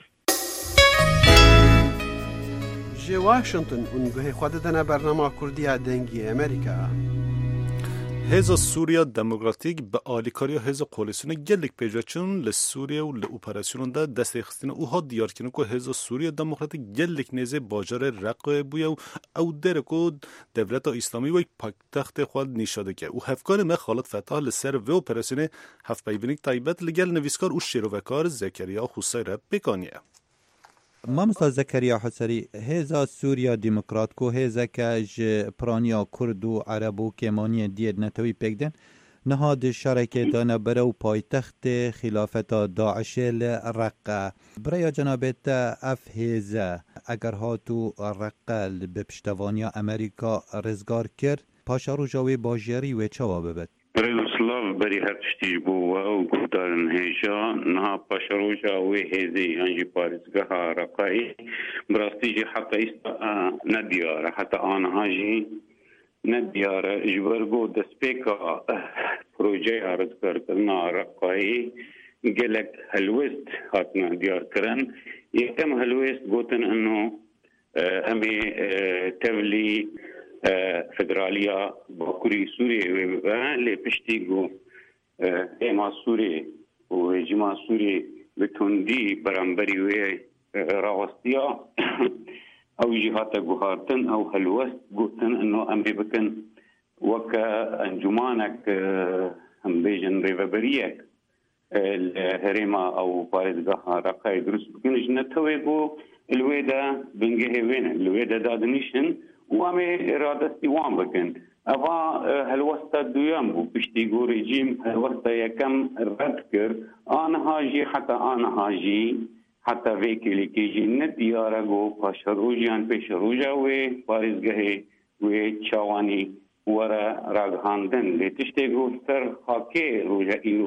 M: جێ واشنگتن اونگوهی خود دەنا بەرنامە کوردیا دەنگی ئەمریکا.
B: هێزە سووریا دەموکراتیک بە ئالیکاریە هێزە قۆلیسیۆنە gelek pêjveçûn li Sûriye û li operasyonên de destêxistina û hat diyarkirin ku hêza Sûriya Demokratîk gelek nêzê bajarê Reqqeyê bûye û ew dere ku Devleta Îslamî wek paytextê xwe nîşa dike û hevkarê me Xalit Fetah li ser vê operasyonê hevpeyvînîk taybet li gel nivîskar û şêrovekar Zekeriya Xusay re pêkaniye.
N: مامۆستا زەکەریا حوسەری هێزا سووریا دیموکرات و هێزەکە ji piraniya Kurd û Ereb û kêmaniyên diyê netewî pêk din niha di şarekê dane bere û paytextê xîlafeta Daişê li Reqqe. Birêya cenabê te ev hêze eger hat û Reqqe bi piştevaniya Amerîka rizgar kir paşa roja wê bajêrî wê çawa bibet.
E: Slav beri her tiştî bû ew guhdarin hêja niha paşeroja wê hêzê yan jî parêzgeha Reqqeyê bi rastî jî heta îsta nediyar e heta aniha jî nediyar e ji ber got destpêka projeya rizgarkirina Reqqeyê gelek helwest hatine diyarkirin yekem helwest gotin ino em ê tevlî فدرالیا باکوری سوریه و لی پشتی گو ایما سوریه و جما سوریه به تندی برانبری و راوستیا او جهات گوهارتن او حلوست گوتن انو امی بکن وکا انجمانک هم بیجن ریوبریک الهرما او پارزگاه رقای درست بکن جنتوی گو الویدا بنگه وین الویدا دادنیشن وامي إرادتي وام بكن أفا هالوسطة دوام بو بشتيقو ريجيم هالوسطة يكم ردكر أنا هاجي حتى أنا هاجي حتى فيكي لكيجي نديارغو باشروجيان بشروجا وي بارزگهي وي چاواني ورا راغهاندن لتشتيقو سر حاكي روجا إنو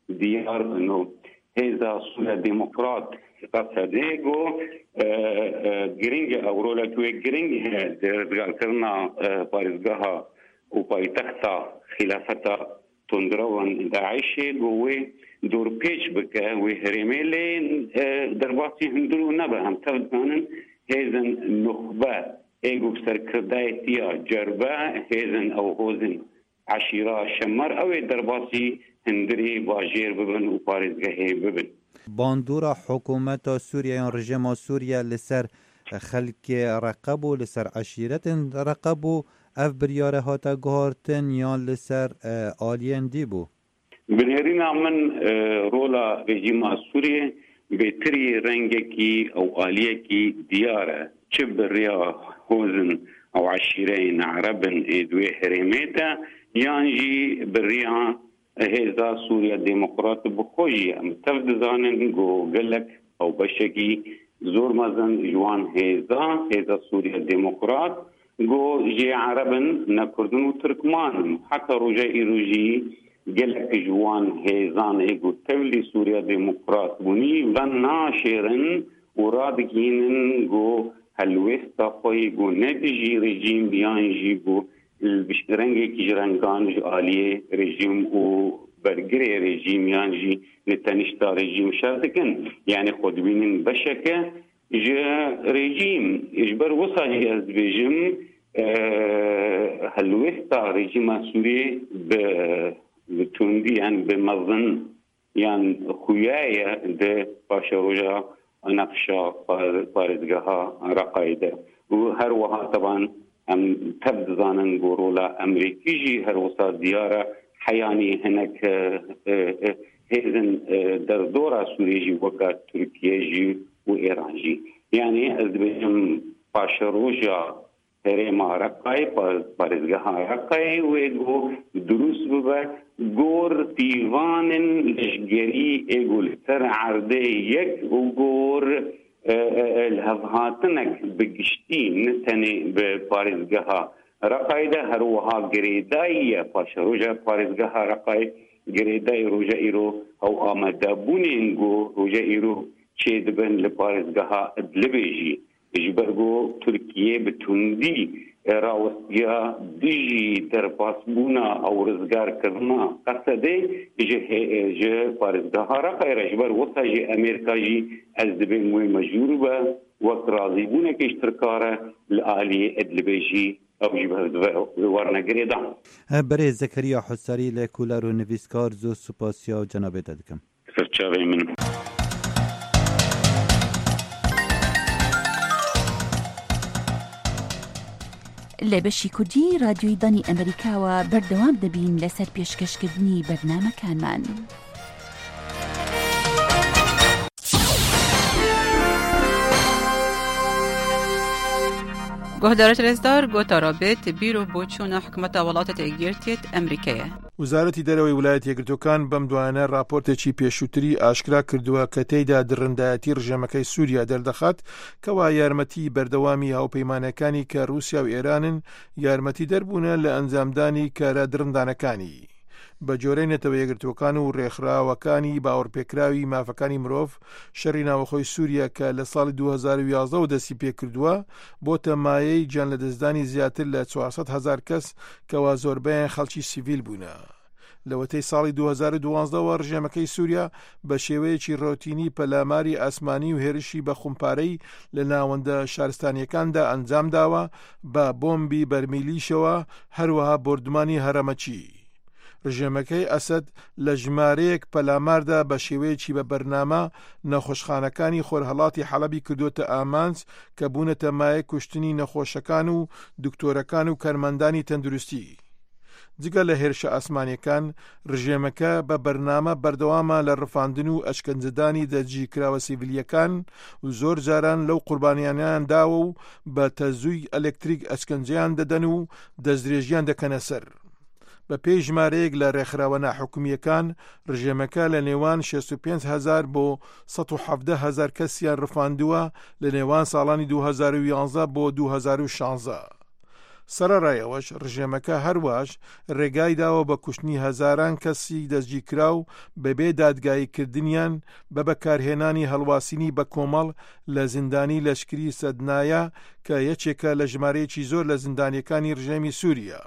E: ديار انه هذا سوريا ديمقراط قصديجو جرينج او رولا توي جرينج هذا كرنا بارزغها وبايتختا خلافتا تندروان داعش جوه دور بيش بك وهرميلين درباتي هندرو نبا هم تبدانن هذا النخبة ايجو سركردايتيا جربا هذا او هوزن عشيرة شمر او درباتي هندري باجير ببن وبارزغه ببن
N: باندورا حکومت سوریه رژیم سوریه لسر خلک رقبو لسر عشیرت رقبو اف بریاره هاتا گهارتن یا لسر آلین دی بو
E: بنهرنا من رولا رژیم سوریه بهتری رنگکی او آلیکی دیاره چه بریا هوزن او عشیرین عربن ادوی هرمیتا یانجی بریا هذا سوريا ديمقراط بخوجي متفد زانن جو قلك او بشكي زور مازن جوان هذا سوريا ديمقراط جو جي عربن نكردن وتركمان حتى رجي قلك جوان هذان ايجو تولي سوريا ديمقراط بني وناشرن ورادقين جو هلوستا خوي جو ندجي رجيم بيانجي جو البشترنجي كجرانجان جالية رجيم وبرجري رجيم يعني نتنشتا رجيم شرطكن يعني خدبين بشكة جا رجيم إجبر وصاهي أزبيجم هلوستا رجيم سوري بتوندي يعني بمظن يعني خويايا ده باشروجا نقشا بارزقها رقايدة وهروها طبعا ام تبد زانن غورولا امريكيجي هر وسط دياره حياني هناك هيزن دردورا سوريجي وقت تركياجي وايرانجي يعني ازبيجم باشروجا هريما رقاي بارزغها رقاي ويغو دروس ببا غور ديوان لشجري ايغول تر عردي يك وغور الهفهاتنك بقشتين نتني ببارزغها رقايدة هروها قريداية باشروجا بارزغها رقاي قريداي روجا إيرو أو آمدابونينغو روجا إيرو چه دبن لبارزغها ادلبيجي اجبرغو تركيا بتوندي راوستيا ديجي درباسبونا أو رزگار کرنا قصده جه بارزغها رقاي رجبر وصا جه أمريكا جي از دبن موي مجوربا وقت راضيبونا كاشتركارا لآلية ادلبيجي او جبه ورنا قريدان
N: برای زكريا حساري لكولار و نویسکار زو سپاسیا و جنابه دادکم
E: سرچاوه من
O: لە بەشی کوردی رادیۆی دانی ئەمریکاوە بەردەوام دەبین لەسەر پێشکەشکردنی بەرنامەکانمان.
P: گۆهدارە رێزدار گۆتارابێت بیرۆ بۆچوونە حکومەتە وڵاتە ئەگرتێت ئەمریکایە.
I: وزارەتی دەرەوەی ویلایەتە یەکگرتووەکان بەم دوایانە راپۆرتێکی پێشووتری ئاشکرا کردووە کە تێیدا درڕندایەتی ڕژێمەکەی سووریا دەردەخات کەوا یارمەتی بەردەوامی هاوپەیمانەکانی کە رووسیا و ئێرانن یارمەتی دەربوونە لە ئەنجامدانی کارە درڕندانەکانی. بە جۆرەی نەتەوە یەکگرتووەکان و ڕێکخراوەکانی باوەڕپێکراوی مافەکانی مرۆڤ شەڕی ناوەخۆی سووریا کە لە ساڵی 2011 دەستی پێکردووە بۆتە مایەی گیان لە دەستدانی زیاتر لە 400,000 کەس کەوا زۆربەیان خەڵکی سیڤیل بوونە. لە وەتەی ساڵی 2012 ڕژێمەکەی سووریا بە شێوەیەکی ڕۆتینی پەلاماری ئاسمانی و هێرشی بە خومپارەی لە ناوەندە شارستانیەکاندا ئەنجام داوە بە بۆمبی بەرمیلیشەوە هەروەها بردمانی هەرەمەچی. ڕژێمەکەی ئەسەد لە ژمارەیەک پەلاماردا بە شێوەیەکی بە بەرنامە نەخۆشخانەکانی خۆرهەڵاتی حەڵەبی کردوتە ئامانج کە بوونەتە مایە کوشتنی نەخۆشەکان و دکتۆرەکان و کارمەندانی تەندروستی. جگە لە هێرشە ئاسمانیەکان ڕژێمەکە بە بەرنامە بەردەوامە لە ڕفاندن و ئەشکەنجەدانی دەرجیکراوە سیڤیلیەکان و زۆر جاران لەو قوربانیانیان داوە و بە تەزووی ئەلێکتریک ئەشکەنجەیان دەدەن و دەستدرێژیان دەکەنە سەر. بە پێی ژمارەیەک لە ڕێکخراوە ناحکومیەکان ڕژێمەکە لە نێوان 65,000 بۆ 170,000 کەسیان ڕفاندووە لە نێوان ساڵانی 2011 بۆ 2016.
Q: سەرەڕایەوەش ڕژێمەکە هەروەش ڕێگای داوە بە کوشتنی هەزاران کەسی دەستگیر کراو بەبێ دادگاییکردنیان بە بەکارهێنانی هەڵواسینی بە کۆمەڵ لە زیندانی لەشکری سەدنایە کە یەکێکە لە ژمارەیەکی زۆر لە زیندانیەکانی ڕژێمی سووریا.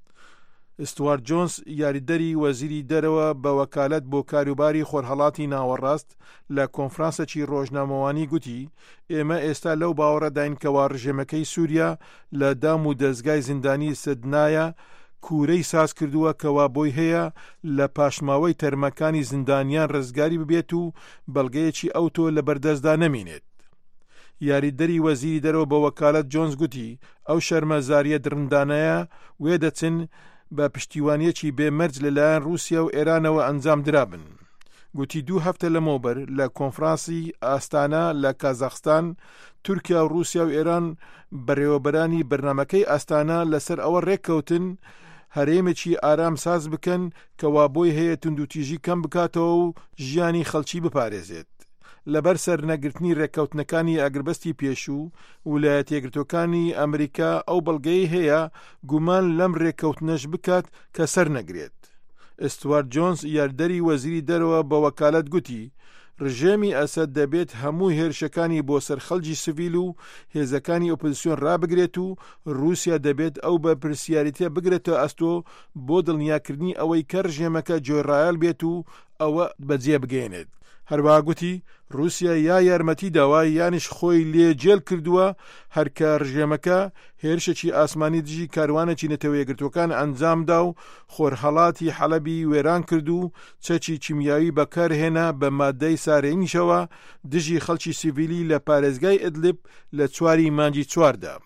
Q: ئستوارت جۆنس یاریدەری وەزیری دەرەوە بە وەکالەت بۆ کاروباری خۆرهەڵاتی ناوەڕاست لە کۆنفرانسێکی ڕۆژنامەوانی گوتی ئێمە ئێستا لەو باوەڕەداین کەوا ڕژێمەکەی سووریا لە دام و دەستگای زیندانی سەدنایە کوورەی ساز کردووە کەوا بۆی هەیە لە پاشماوەی تەرمەکانی زیندانیان ڕزگاری ببێت و بەڵگەیەکی ئەوتۆ لە بەردەستدا نەمینێت. یاریدەری وەزیری دەرەوە بە وەکالەت جۆنس گوتی ئەو شەرمەزاریە درندانەیە وێ دەچن بە پشتیوانیەکی بێمەرج لەلایەن رووسیا و ئێرانەوە ئەنجام درابن. گوتی 2 هەفتە لەمەوبەر لە کۆنفرانسی ئاستانە لە کازاخستان تورکیا و رووسیا و ئێران بەڕێوەبەرانی بەرنمەکەی ئاستانە لەسەر ئەوە ڕێککەوتن هەرێمێکی ئارام ساز بکەن کەوا بۆی هەیە توندوتیژی کەم بکاتەوە و ژیانی خەڵکی بپارێزێت. لەبەر سەرنەگرتنی ڕێککەوتنەکانی ئاگربەستی پێشوو ویلایەتە یەکگرتووەکانی ئەمریکا ئەو بەڵگەی هەیە گومان لەم ڕێککەوتنەش بکات کە سەر نەگرێت. ئستوارت جۆنس یاردەری وەزیری دەرەوە بە وەکالەت گوتی ڕژێمی ئەسەد دەبێت هەموو هێرشەکانی بۆ سەر خەڵکی سڤیل و هێزەکانی ئۆپۆزیسیۆن ڕابگرێت و رووسیا دەبێت ئەو بە پرسیاریتە بگرێتەوە ئەستۆ بۆ دڵنیاکردنی ئەوەی کە ڕژێمەکە جۆرایەل بێت و ئەوە بەجێ بگەێنێت. هەروەها گوتی رووسیا یا یارمەتی داوای یانیش خۆی لێ جێل کردووە هەرکە ڕژێمەکە هێرشێکی ئاسمانی دژی کاروانێکی نەتەوە یەکگرتووەکان ئەنجامدا و خۆرهەڵاتی حەلەبی وێران کرد و چەکی چیمیاوی بەکارهێنا بە مادەی سارێنیشەوە دژی خەڵکی سیڤیلی لە پارێزگای ئیدلیب لە 4 مانگی 4دا.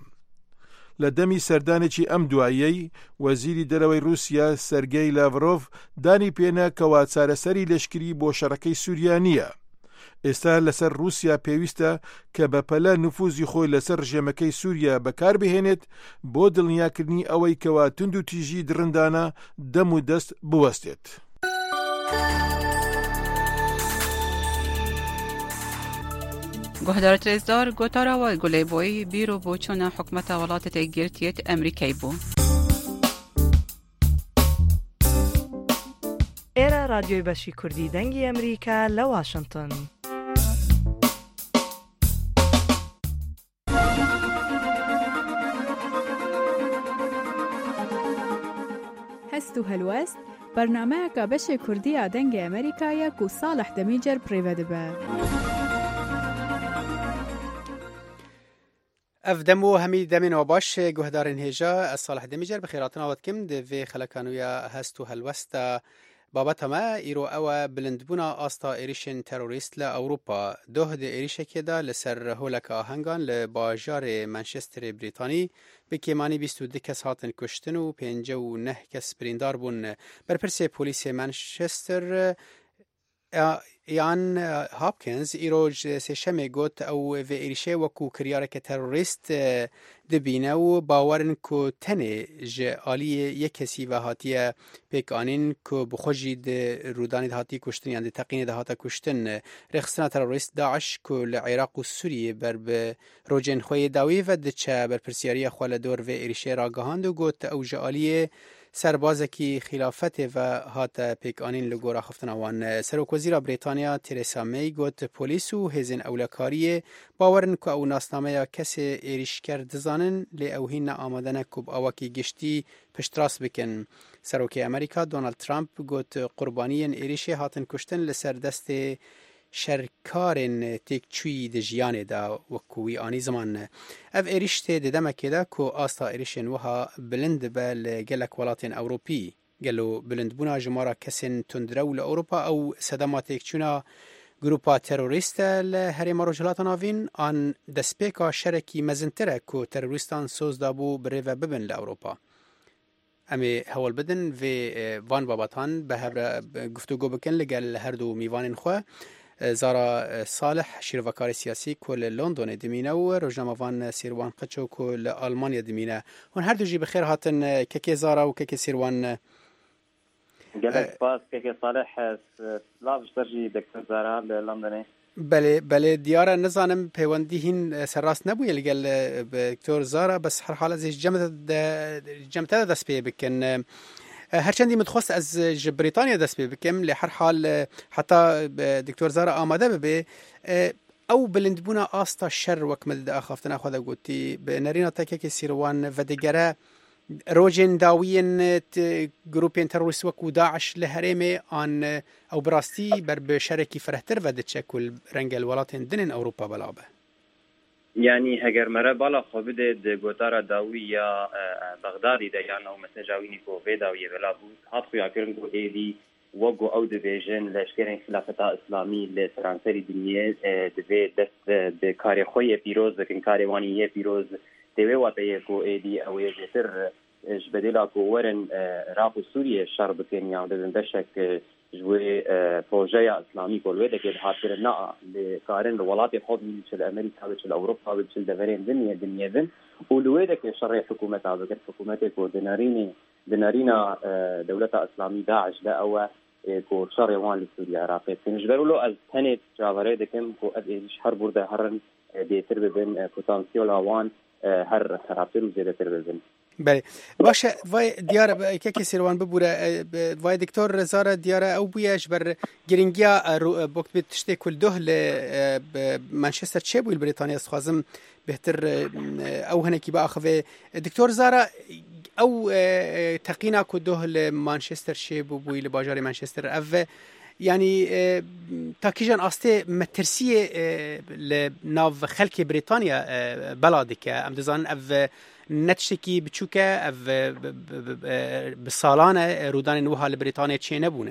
Q: لە دەمی سەردانێکی ئەم دواییەی وەزیری دەرەوەی رووسیا سەرگەی لاڤرۆڤ دانی پێنا کەوا چارەسەری لەشکری بۆ شەڕەکەی سووریا نییە. ئێستا لەسەر رووسیا پێویستە کە بەپەلە نفوزی خۆی لەسەر ڕژێمەکەی سووریا بەکاربهێنێت بۆ دڵنیاکردنی ئەوەی کەوا توندوتیژی درندانە دەم و دەست بوەستێت.
P: گهدار ترزدار گوتارا و گله بوی بیرو بوچون حکمت ولایت یەکگرتووە ئەمریکای بوو.
R: ئێرە رادیۆی بەشی کوردی دەنگی ئەمریکا لە واشنگتن.
S: هەست و هەلوەست بەرنامەیەکە بەشی کوردیە دەنگی ئەمریکایە و ساڵح دەمیجەر پڕێوە دەبە.
F: اف دمو همی دمین و باش گهدارن هجا از صالح دمیجر بخیراتنا وقت کم دوی خلکانویا هست و هلوستا بابت ما ایرو او بلندبونا آستا ایریشن تروریست لأوروپا دوه ده ایریشه که دا لسر هولک آهنگان لباجار منچستر بریتانی به کیمانی 22 کس هاتن کشتن و 59 کس بریندار بون. برپرس پولیس منچستر یان هاپکینز ایروج سشمه گوت او و ایریشه وکو کریارک تروریست دبینه و باورن کو تنه جالی یک کسی و هاتیه پیکانین کو بخوجی ده رودانی هاتی کشتن یعنی تقین ده هاتا کشتن رخصنا تروریست داعش کو لعراق و سوریه بر به روجن خوی داوی و دچه بر پرسیاری خوال دور و ایریشه راگهاند و گوت او جالی سربازکی خلافت و هات پیکانین لگورا خفتن آوان. سروک وزیر بریتانیا تریسا می گوت پولیس و هزین اولکاری باورن که او ناسنامه کسی ایریشکر دزانن لی اوهین آمدن کب آواکی گشتی پشتراس بکن. سروک امریکا دونالد ترامپ گوت قربانیین ایریشی هاتن کشتن لسر دست شرکارن تکچوی دجیانه دا وکوی آنی زمان. اف ایریشته ددمکه دا که آستا ایریشن وها بلند بل گلک ولاتین اوروپی گلو بلند بونا جمارا کسین تندرو لأوروپا او صدما تکچونا گروپا تروریست لهریم روجلات ناوین آن دسپیکا شرکی مزنتره که تروریستان سوز دابو بره و ببن لأوروپا. امی هول بدن و وان باباتان به هر گفتگو بکن لگل هر دو میوانین خواه. زارا صالح شیروکار سیاسی کل لندن دمینه و روزنامه‌وان سیروان قچو کل آلمانیا دمینه. هون هر دو جی بخیر هاتن که زارا و که سیروان.
T: قالك باس كي صالح سلاف سرجي دكتور زارا لندن
F: بله دیاره نزانم پیوندی هین سراس نبوی لگل دکتور زارا بس هر حال ازش جمعت دست پی بکن هرچندی متخصص از بریتانیا دست پی بکم لهر حال حتی دکتور زارا آماده ببه او بلندبونا آستا شر وکمل دا خافتنا خدا گوتی به نرینا تاکه سیروان و دیگره روجن داوین گروپین تروریست وکو داعش لهرمه آن او براستی بر بشرکی فرهتر و دچکل رنگ الولات دنن اوروپا بلابه
T: يعني هجر مرة بالا خبده جوتارا داوي يا بغدادي ده يعني أو مثلا جاويني كوفيدا ويا بلابوس هاتفو يعكرن كو إيدي وجو أو ديفيجن لشكرين خلافة إسلامي لترانسفير الدنيا دفي دست بكاري خوية بيروز لكن كاري واني يه بيروز تبي واتيه كو إيدي أو يجتر جبديلا كو ورن راقو سوريا الشرب كينيا ودن دشك جوي بروجيا اسلامي كل وده كده حاضر النقا لقارن الولايات الحضن مثل امريكا مثل اوروبا مثل دفرين دنيا ذن ولوده كده شرع حكومه هذا حكومته كو دينارينا دوله اسلامي داعش ده او كو شرع وان لسوريا العراق نجبروا له الثاني جابره ده كم كو ايش حرب برده هرن بيتر بين بوتنسيال اوان هر خرابتر وزياده بين
F: بله باشه وای دیار که سیروان ببوره وای دکتور زارا دیار او بیاش بر گرینگیا وقت بتشته کل ده ل مانچستر چه بوی بریتانیا اسخازم بهتر او هنه کی با اخوه دکتور زارا او تقینا کو ده ل مانچستر چه بوی ل باجار مانچستر او يعني تاكيجان أستي مترسية لناف خلق بريطانيا بلادك أم دزان أف نتشتكي بتشوكا أف بالصالانة رودان نوها لبريطانيا تشي نبونه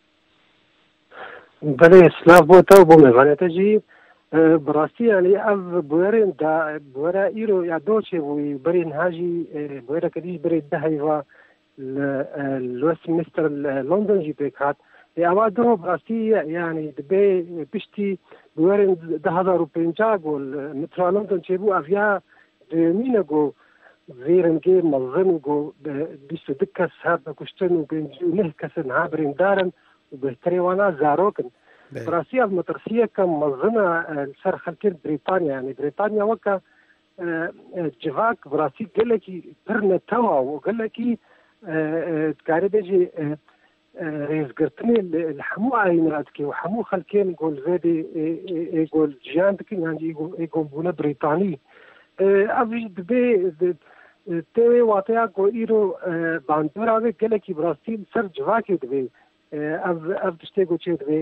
U: بلي سلاف بوتا بومي تجي براسي يعني أف بويرين دا بويرا إيرو يا دوشي وبرين هاجي بويرا كديش بريد دهيفا الوستمنستر لندن جي بيكات أوادرو براسي يعني دبي بشتي بويرن 2050 قول مترو لندن شيبو أفيا مين جو غيرن جير مظن جو بيشتو دكس هذا كشتن وبينجو نهكسن عابرين دارن وبهتري وانا زاروكن براسي المترسية كم مظنة السر خلكين بريطانيا يعني بريطانيا وكا جفاك براسي قال لكي برنا توا وقال لكي تقارب يجي رئيس قرطني الحمو عيناتك وحمو خلكين يقول زادي يقول جيانتك يعني يقول بونا بريطاني أبي دبي تي واتيا كو إيرو باندورا في كلكي براسيل سر جواكي دبي أب تشتيقو تشي دبي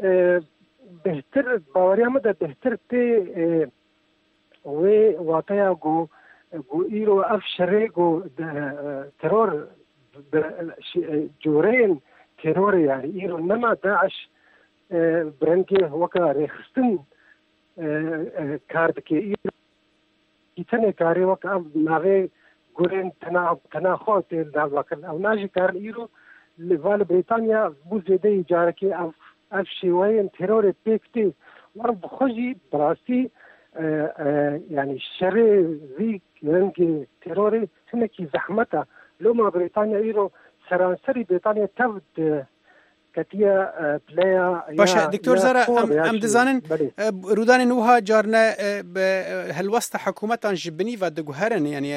U: بهتر باوريا مدى بهتر تي واتيا كو إيرو أف شريقو ترور جورين تيرور يعني إيرو نما داعش برنكي وكا ريخستن كاردكي إيرو كيتني كاري وكا ناغي غورين تنا خوتي دابلكن أو ناجي كار إيرو لفال بريطانيا بوزيدي جاركي أف شيوين تيرور بيكتي ورب خجي براسي يعني شري ذيك رنكي تيروري هنكي زحمتا لما بريطانيا إيرو سرانسري بريطانيا تفد كتيا بلايا
F: باشا دكتور زارا ام دزانن رودان نوها جارنا هالوسط حكومتان جبني ودغهرن يعني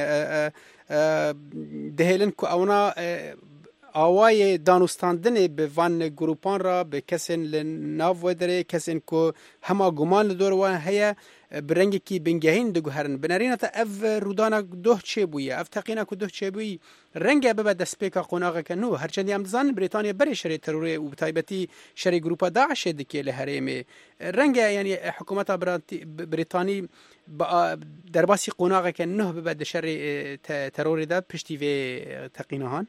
F: دهلن كو اونا آوای دانستاندن به وان گروپان را به کسین لناو ودره کسین کو هما گمان لدور وان هيا برنگی کی بنگهین دگو هرن بنارین تا اف رودانا دوه چه بویه اف تقینا کو دوه چه بوی رنگ به دست پیکا قوناغه کنو هرچندی هم زن بریتانیا بری شری تروری و بتایبتی شری گروپا داعش دکی لهریم رنگ یعنی حکومت بریتانی در باسی قوناغه کنو به شری تروری ده پشتی و تقیناهان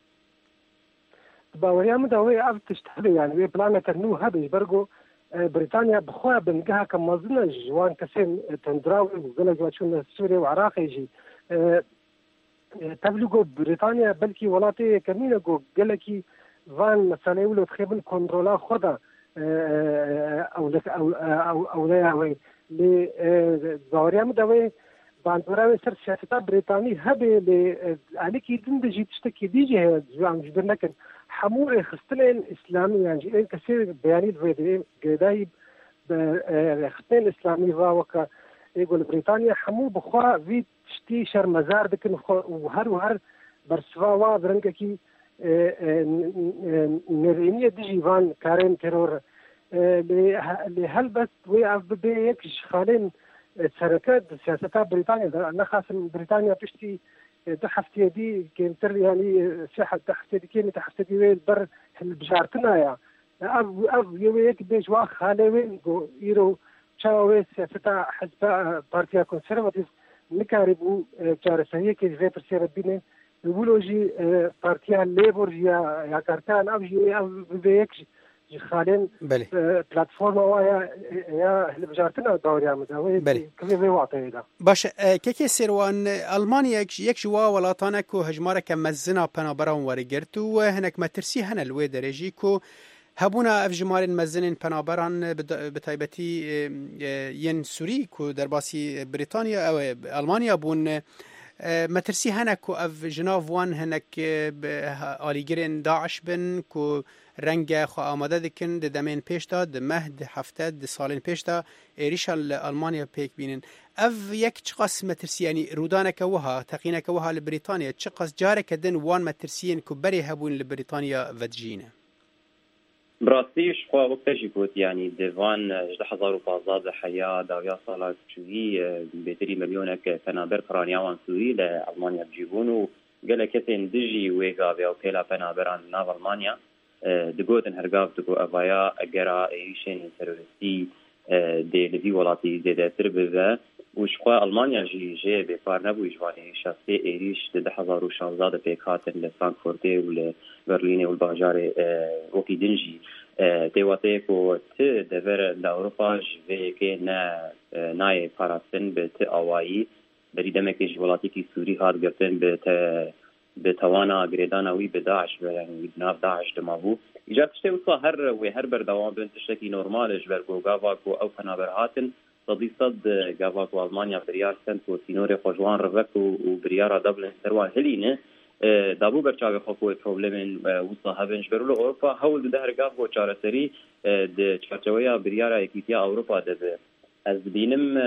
U: باوريا مدوي أب تشتغل يعني بلانة النو هذا برجو بريطانيا بخوها بنجها كمازنا جوان كسين تندراوي وقال جواتشون سوريا وعراق يجي تبلغوا بريطانيا بلكي ولاتي كمينة جو قال لكي فان مثلا يقولوا تخيبن كنترولا خدا أو لا وين باوريا مدوي باندوراوي سر سياسة بريطاني هبه عليك يدن دجي تشتكي ديجي عم جبرنا كن حمور خستلين إسلامي يعني كثير بيانات في جدايب خستلين إسلامي وكا يقول بريطانيا حمو بخوا في تشتي شر مزار دكن وهر برسوا برنكي نرينية ديجيفان كارين تيرور لهل بس ويعرف بيك خالين شركات سياسة بريطانيا أنا خاصة بريطانيا تشتي تحفتي دي كنتر يعني ساحة تحفتي دي كين تحفتي دي بر بجارتنا يا أب يويك بيش واخ خالين جو يرو شاوي سياسة حزب بارتيا كونسيرفاتيف نكاربو جارسية كي في برسيرة بينه يقولوا بارتيا ليبر يا كارتان أب بيك خالين بلاتفورما ويا بجارتنا دوريا مداوي كيف واعطي ده
F: باش كيكي سيروان ألمانيا يك جوا ولاتانا كو هجمارة كمزنا بنابران ورقرت وهناك ما ترسي هنا الوي درجي كو هبونا اف جمارين مزنين بنابران بتايبتي ين سوري كو درباسي بريطانيا او ألمانيا بون ما ترسي هنا كو اف جناف وان هناك آليگرين داعش بن كو رنگ خو آماده دکن دمین پیش داد مهد هفته سالین پیش دا ایریش آلمانیا پیک بینن اف یک چقاس مترسی یعنی رودانک وها تقینک وها لبریتانیا چقاس جاره کدن وان مترسیین کو بری هبون لبریتانیا ودجینه
T: براسيش خو وقتاش قلت يعني ديفان 2015 حياة داويا صالات شوي بيتري مليونك فنابر فرانياوان سوري لألمانيا بجيبون وقال كتن دجي ويغا وكيلا فنابران ناف ألمانيا دقوتن هرقاف دقو أفايا أقرا إيشين تروستي دي لذي ولاتي زيادة تربذا وشقوا ألمانيا جي بفارنبو إجواني شاسي إيريش 2016 بيكاتن لفرانكفورتي ولبرلين والباجاري وكي دنجي تيواتيكو تدفر لأوروبا جويكي ناي باراستن بت أواي بريدمك إجوالاتي كي سوري هاد قرتن بتوانا قريدانا وي بداعش يعني بناف داعش دماغو إجاب تشتي وصا هر بردوان بنت تشتكي نورمال جبرقو غافاكو أو فنابرهاتن صدي صد غافاكو ألمانيا بريار سنت وسينوري خوجوان رفكو وبريارا دبلن سروان هلينه دابو برچاوي خو پروبلمن وصا هبن جبرلو أوروبا هول ده هرغافو چارسري د چارچويا بريارا اكيتيا أوروبا ده از بينم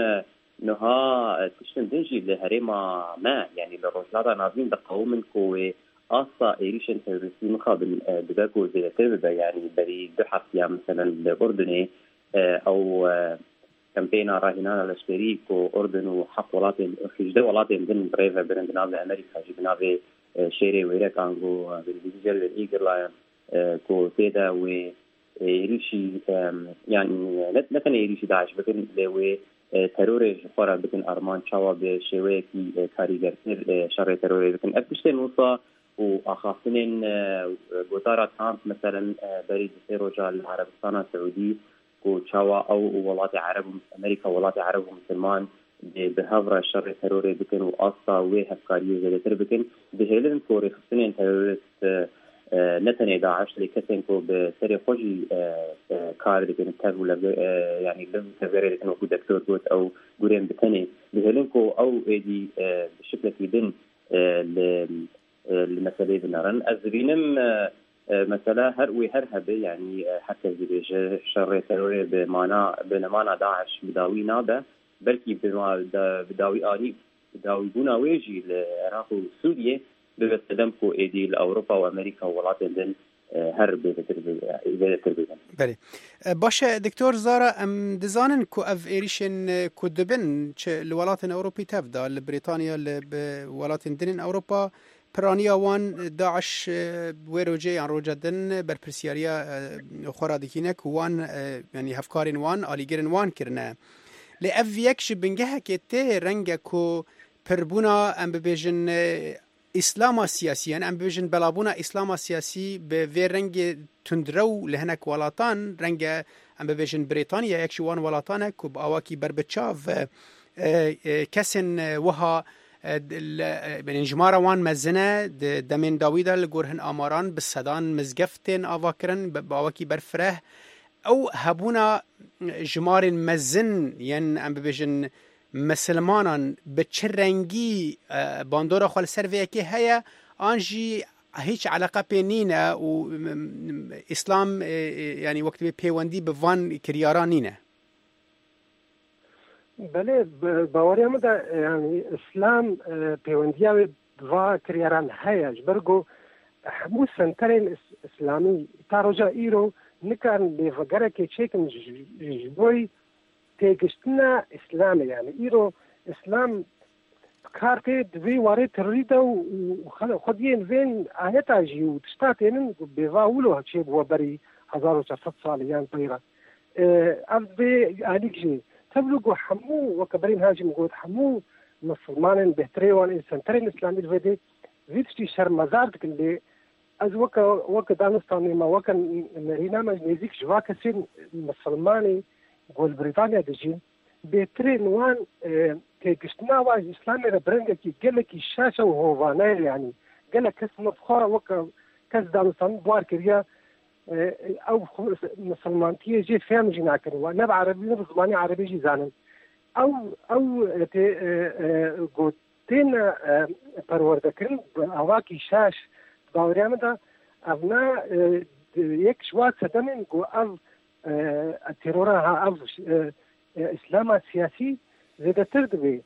T: نها تشتم دنجي لهريما ما يعني لروجلادا نازين دقومن كوي أصلا إيريشن تيروريستي مقابل بداكو زي تربة يعني بري دحف يعني مثلا الأردني أو كامبينا راهنانا الأشتري كو أردن وحق ولاتين خجدة ولاتين دن بريفا برندنا لأمريكا جبنا في شيري ويرا كانغو بالفيزيال والإيجر لاين كو تيدا و إيريشي يعني نتن إيريشي داعش بكن لوي تروري خورا بكن أرمان شاوا بشوي كي كاريجر شر تروري بكن أكتشتين وصا وأخافتين قطارة تامس مثلا بريد سيروجا العربستان السعودي كو شاوا أو ولات عرب أمريكا ولات عرب ومسلمان بهافرا الشر تروري بكن وأصا وهفكاريو زي تربكن بهيلن كوري خصنين تروريست نتني داعش لكتن كو بسري خوجي كار دكن تابو يعني لم تغير دكن وجود دكتور جوت او غورين بتني بهلنكو او ايدي بشكل كبير لمساله بنارن ازرينم مثلا هر هبه يعني حتى زي شر تروري بمعنى داعش بداوي نابه بلكي بداوي اني بداوي بونا ويجي العراق وسوريا بستخدمكو ايدي لاوروبا وامريكا وولاتن دن هرب بتربيه
F: بله باشه دكتور زارا ام دزانن كو اف ايريشن كو دبن الولايات الاوروبيه تفدا لبريطانيا لولاتن دن اوروبا برانيا وان داعش ويروجي عن روجدن بربرسياريا خورا دكينك وان يعني هفكارين وان آليگرن وان كرنا لاف يكش بنجها كته رنگا كو پربونا ام ببيجن اسلام سیاسی ام بيجن بلابونا اسلام سیاسی به وی رنگ تندرو لهنك ولاتان رنگ ام بيجن بريطانيا يكشوان ولاتان كوب اواكي بربتشاف كسن وها بين جمارة وان مزنة دمين داويدا لجورهن اماران بالسدان مزقفتن افاكرن باواكي برفره او هبونا جمار مزن ين ام بيجن مسلمانان بچرنگی باندورا خال سرویه که هیا آنجی هیچ علاقه پینینه و اسلام یعنی وقت به پیوندی به وان کریاران نینه.
U: بله باوریم ده یعنی اسلام پیوندی و کریاران هیچ برگو همو سنترین اسلامی تا رجا ایرو نکن لیفگره که چیکن جبوی تیگشتنا اسلام یعنی ایرو اسلام کارت دوی واره تریده و خودین وین آیت آجی و تشتاتین بیواولو چه بوا بری 1400 سالیان پیرا از به آلیگی تبلغو حمو وكبرين هاجي مقود حمو مسلمان بهتري وان سنترين اسلامي الفيدي زيدشتي شرمزارد اللي از وك دانستاني ما وك مرينا ما نيزيك جواك سين مسلماني قول بريطانيا دجين بهتري وان كيكشتنا واج اسلامي ربرنجا كي قالك الشاشه وهو يعني قالك اسم فخوره وك كاس دانستان بوار كريا او مسلمانتيه جي فهم جينا كانوا نبع عربي نبع زماني عربي جي زانن او قوتين پروردكرين اواكي شاش باوريام دا ابنا يك شوات ستمن قو اف الترورها اف اسلام سياسي زي تردبي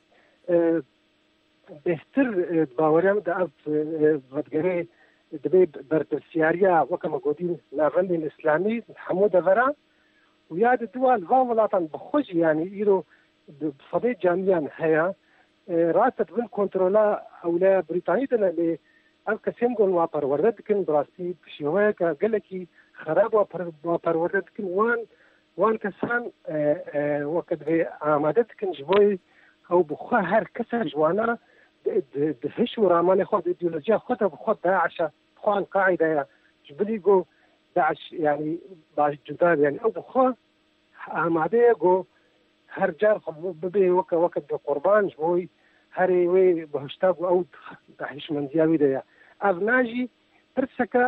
U: بهتر باوريام دا اف ودگري دبي برتسياريا وكما قودين ناغندي الإسلامي حمودة فرا وياد الدول غاولاتان بخوش يعني إيرو بصديق جامعيان هيا راسة بن كنترولا أولا بريطانيتنا اللي الكسيم قول وابر وردكن براسي بشيوهيك قلكي خراب وابر وردكن وان كسان وقد في عمادتكن جبوي أو بخوة هر كسر جوانا دهش وراماني خود إيديولوجيا خودها بخود داعش خوان قاعدة جبلي جو داعش يعني باش جدار يعني أو بخوا عمادة جو هر جار ببي وقت بقربان جبوي هري وي بهشتاق أو داعش من زياوي ده أبناجي برسكة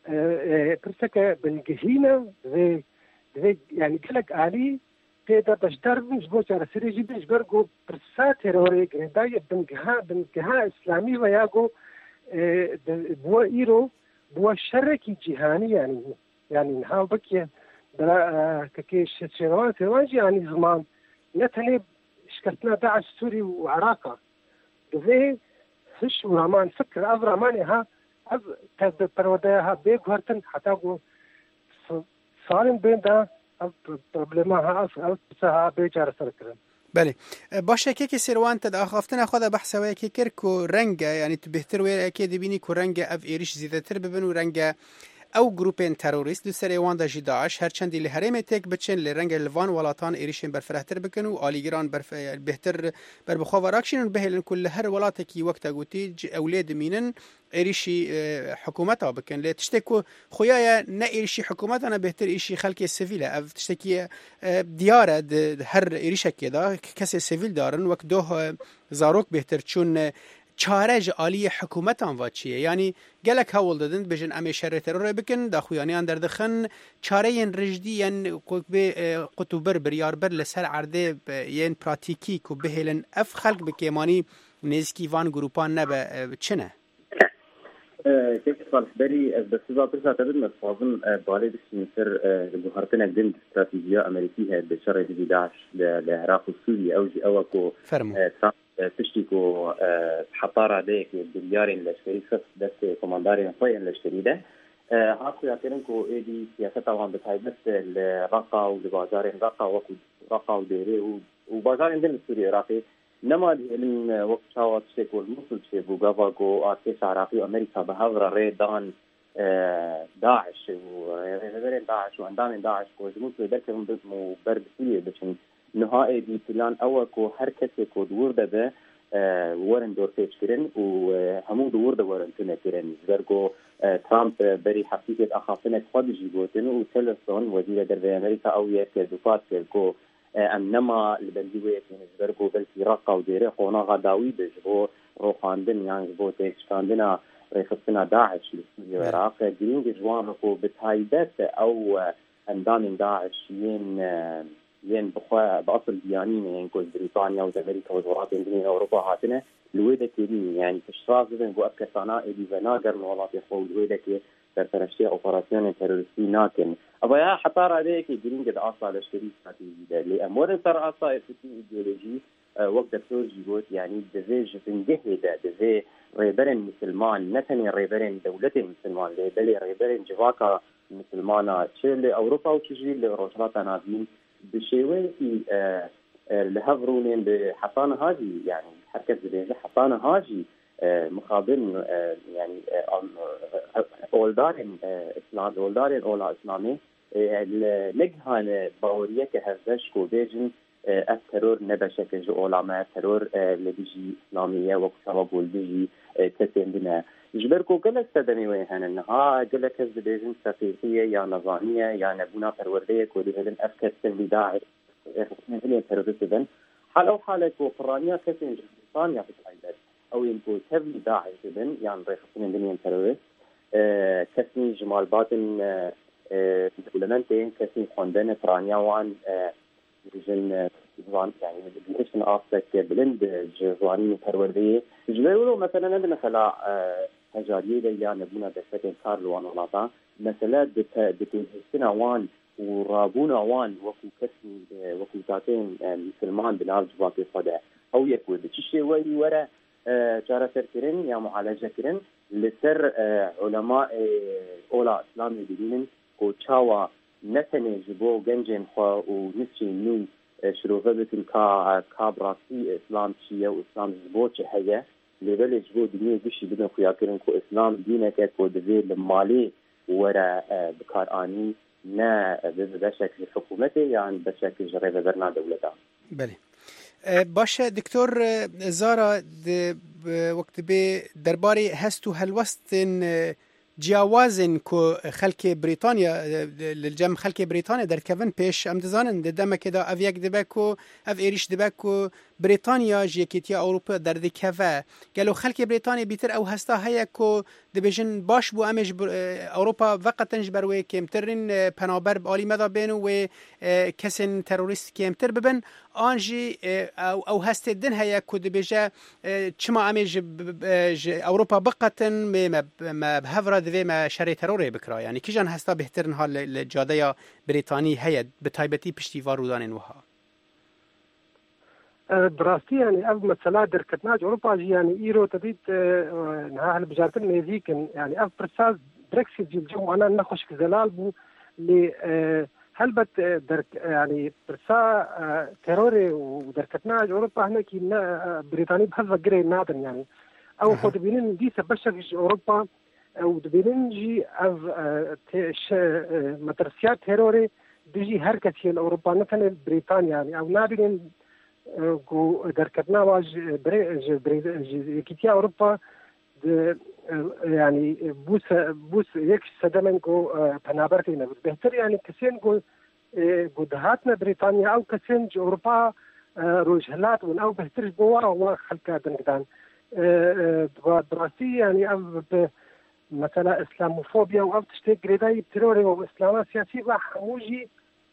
U: بالجهينة زي يعني كلك آلي تيدا بجدار بنجبوش على سريجي بنجبرقو برسات هيروري قرداية بنجها إسلامي وياقو بوا إيرو بوا شركي جهاني يعني نحاو بكي بلا كيش شيروان تيواجي يعني زمان نتني شكتنا داعش سوري وعراقة دوزي فش ورامان فكر أف راماني ها أف تبدأ بروداها بيق هرتن حتى قو صارم بين دا بروبلمها أف بيجار سركرن
F: بله باشه که سروان تد آخافتن خدا بحث ویا که کر کو رنگ یعنی تو بهتر ویا که دبینی کو رنگ اف ایریش زیاده تر ببن و رنگ او گروپین تروریست دو سر وان دجی داعش هرچند لی هرم تک بچن لی رنگ لوان ولاتان ایریشن برفرهتر بکن و آلیگران بهتر بر بخوا وراکشن بهلن کل هر ولات کی وقت گوتی اولاد مینن ایریشی حکومتا بکن لی تشتکو خویا نه ایریشی حکومتا نه بهتر ایشی خلک سیویل اف تشتکی دیاره هر ایریشه که دا کسی سیویل دارن وقت دوه زاروک بهتر چون چارج عالی حکومتان واچیه یعنی گلک هول دادن بجن امی شر ترور بکن داخویانیان دردخن چاره رجدی یعنی قطوبر بریار بر لسر عرده یعنی پراتیکی که بهلن اف خلق بکیمانی نزکی وان گروپان نبه چنه؟
T: كيف صالح بالي بس إذا برجع تبدنا فاضل بالي بس مثل بهارتنا قدمت استراتيجية أمريكية بشر داعش للعراق وسوريا أوجي أوكو تشتكو حطارة عليك بالديارين لشكري خف بس كوماندارين طيب لشكري ده هاكو يعتبرنكو إيدي سياسة طبعا بتاعي بس الرقة والبازارين رقة وديري وبازارين دل السوري العراقي نما من وقت شاوات شكو المصل شيبو قفاقو آتيش عراقي أمريكا بهذا ريدان داعش وغيرين داعش وعندان داعش وجموت ذكرهم بسمو برد سوريا بشن نهائي دي بلان أوكو حركة كو دورده به ورن دورتيش كرن وهمو دورده ورن تنا كرن زرقو ترامب بري حقيقة أخافنا خود جيبوتن وتلسون وزير دربي أمريكا أو يكادوفات كو أنما البلدية من زرقو بلتي رقة وديره خونا غداوي بجبو روخاندن يعني جبو تيشكاندنا ريخصنا داعش لسوريا والعراق جنين جوان ركو بتهايدات أو أندان داعش ين لين بخوا بأصل ديانين يعني كوز بريطانيا وأمريكا وزارات الدنيا أوروبا هاتنا الويدة كريم يعني تشراف زين بو أبكى صناعة اللي بناقر مولات يخو الويدة كي ترترشتي أوبراسيون تيرورستي ناكن أبا يا حطار عليك يجرين قد أصلا لشكري استراتيجي لأمور ترى أصلا استراتيجي إيديولوجي وقت دكتور جيبوت يعني دزي جفنجهدا دزي ريبرن مسلمان نتني ريبرن دولة مسلمان لبلي ريبرن جواكا مسلمانا شيء لأوروبا وشيء لروجلات نازين بشيوي في لهفرونين بحصانة هاجي يعني حركة زبيزة حصانة هاجي مقابل يعني أولدارين إسلام أولدارين أولا إسلامي نجهان باورية كهزش كوديجن الترور نبشة جولا ما الترور اللي بيجي إسلامية وكسبب والبيجي تسين بنا جبركو كل استدمي وين النها كل كذبين سفيهية يا نظامية يا نبونا تروردية كودي هذن أفكار سلبي داعي هني تروردين حال أو حالة وفرانية كثير جبرانية في العيدات أو ينكو تبلي داعي جبن يعني ريخصين الدنيا تروردين كثير جمال باطن دولمنتين كثير خندنا فرانية وان رجل جوان يعني الإيشن أصلك بلند جوانين تروردية جبروا مثلا عندنا خلا هجارية ليا نبونا بسكن كارلو ونلاطا مثلا بتوجسنا وان ورابونا وان وكو تاتين مسلمان بنار جواتي صدع أو يكوي بتشي ويلي ورا جارة سركرين يا معالجة كرين لسر علماء أولا إسلامي بدينين وشاوا نتني جبو جنجين خوا ونسي نو شروفة بتن كابراسي إسلام شيء وإسلام جبوش حاجة لبلش جبو دنيا بشي بدن خياكرن كو إسلام دينك كو دزير المالي ورا بكاراني نا بشكل حكومتي يعني بشكل جريبة برنا دولتا.
F: بله. باشه دكتور زارا وقت به درباري هستو هلوستن جیاوازن کو خلک بریتانیا للجم خلک بریتانیا در کون پیش ام دزانن ددم که دا اف یک دبکو اف ایریش دبکو بریتانیا جیکیتیا اروپا در دکوه گلو خلک بریتانیا بیتر او هستا هيا کو دبیجن باش بو امش اروپا وقتنج بروي کمترین پنابر عالی مدا بینو و کسن تروریست کمتر ببن آنجی او هست دن هيا کو دبیجه چما امش اروپا بقتن ما بهفرا دوی ما شری تروری بکرا يعني کیجان هستا بهترن حال الجاده بریتانی هيا بتایبتی پشتیوار رودان وها
U: براستي يعني أف مثلا دركتناج أوروبا يعني إيرو تديت نها البجارتن نيزيكن يعني أف برساز بريكسيت جيبجو أنا نخش كزلال بو ل هلبت درك يعني برسا تيروري ودركتناج أوروبا هنا كي بريطاني بهذا جري نادن يعني أو خد بينن دي سبشة في أوروبا أو دبينن جي أف مدرسيات تيروري بيجي هركة في أوروبا مثلا بريطانيا يعني أو نادن جو دركتنا واج كيتيا أوروبا يعني بوس يك سدمن جو بنابرتنا بهتر يعني كسين جو دهاتنا بريطانيا أو كسين أوروبا روجهلات أو بهتر جوا أو خلق دنقدان دراسي يعني مثلا إسلاموفوبيا أو تشتي قريداي تروري وإسلام سياسي وحموجي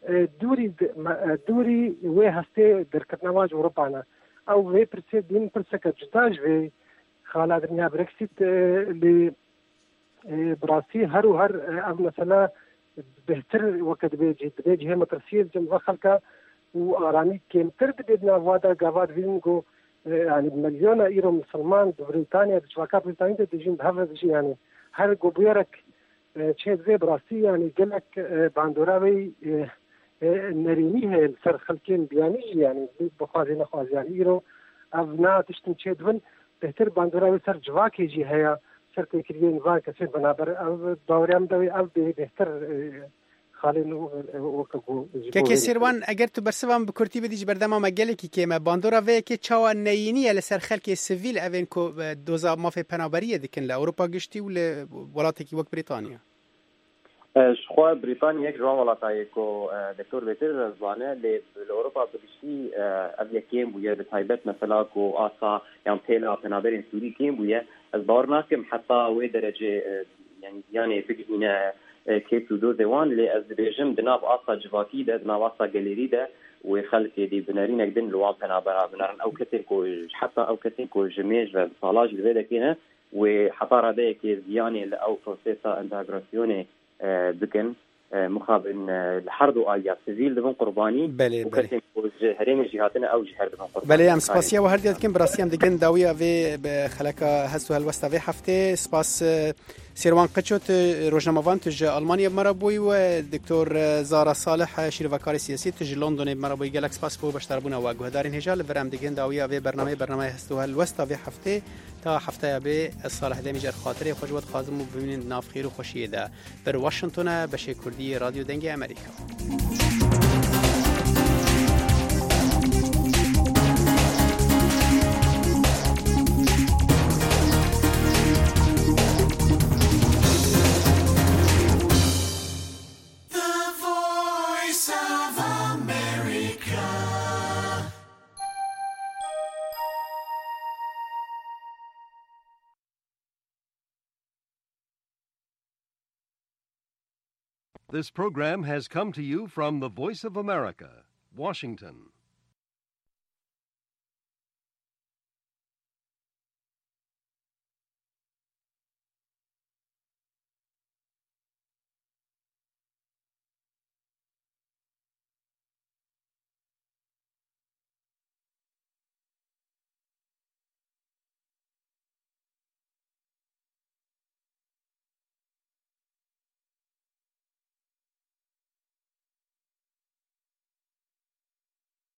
U: دوری وی هسته در کتنواج اروپانا او وی پرسه دین پرسه که جتاج وی خالا دنیا برکسیت لی براسی هر و هر او مثلا بهتر وقت بیجه مترسیه جمع خلقا و آرامی کمتر بدنا وادا گواد وینگو يعني مليون ايرو مسلمان بريطانيا بشواكات بريطانيا تجين بهذا الشيء يعني هر جوبيرك شيء زي براسي يعني قالك باندوراوي نريني هي سر خلكين بياني يعني بخوازي نخواز يعني ايرو افنا تشتم تشدون بهتر باندوراوي سر جواكي جي هيا سر تكريين واك سر بنابر دوريام دوي اف بهتر خالين وكو
F: که سیروان اگر تو برسوام بکرتی بدیج بردما مگلی که ما باندورا و که چاوا نینی ل سر خلک سیویل اوین کو دوزا مافی پنابریه دکن ل اروپا گشتی ول ولاتی کی وک بریتانیا
T: شخوا بريطانيا جوا ولاطاي كو دكتور بيتر زوانه لاوروبا بشي ابي كيم ويا بتايبت مثلا كو اسا يعني تيلا بنابرين سوري كيم ويا البارناكم حتى وي درجه يعني فينا كيف دو ديوان لي ازبيجم دناب اسا جواكي ده دناب اسا جاليري ده وخلتي دي بنارين قدن لوام تنابرا بنارن أو كتنكو حتى أو كتنكو جميج صلاج البيدا كينا وحطار هذا كي زياني أو بروسيسا انتغراسيوني بكن مخابن الحرب وآيات سيزيل دفن قرباني وكتن هرين جهاتنا أو جهر دفن قرباني
F: بله ام سپاسیا و هر دیت کم براسیم دیگن داویا و بخلکا هستو هلوستا و هفته سپاس سیروان قچوت روزنامه‌وان تج آلمانیا مرابوی و دکتر زارا صالح شیروکار سیاسی تج لندن مرابوی گلک سپاس بو بشتربون و گهدارین هجال برام دیگن داویا و برنامه هستو هلوستا و هفته تا هفته به صالح دمیجر خاطر خوشوت خازم و ببینید ناف خیر و خوشی ده بر واشنگتن بشه کردی رادیو دنگ امریکا.
A: This program has come to you from the Voice of America, Washington.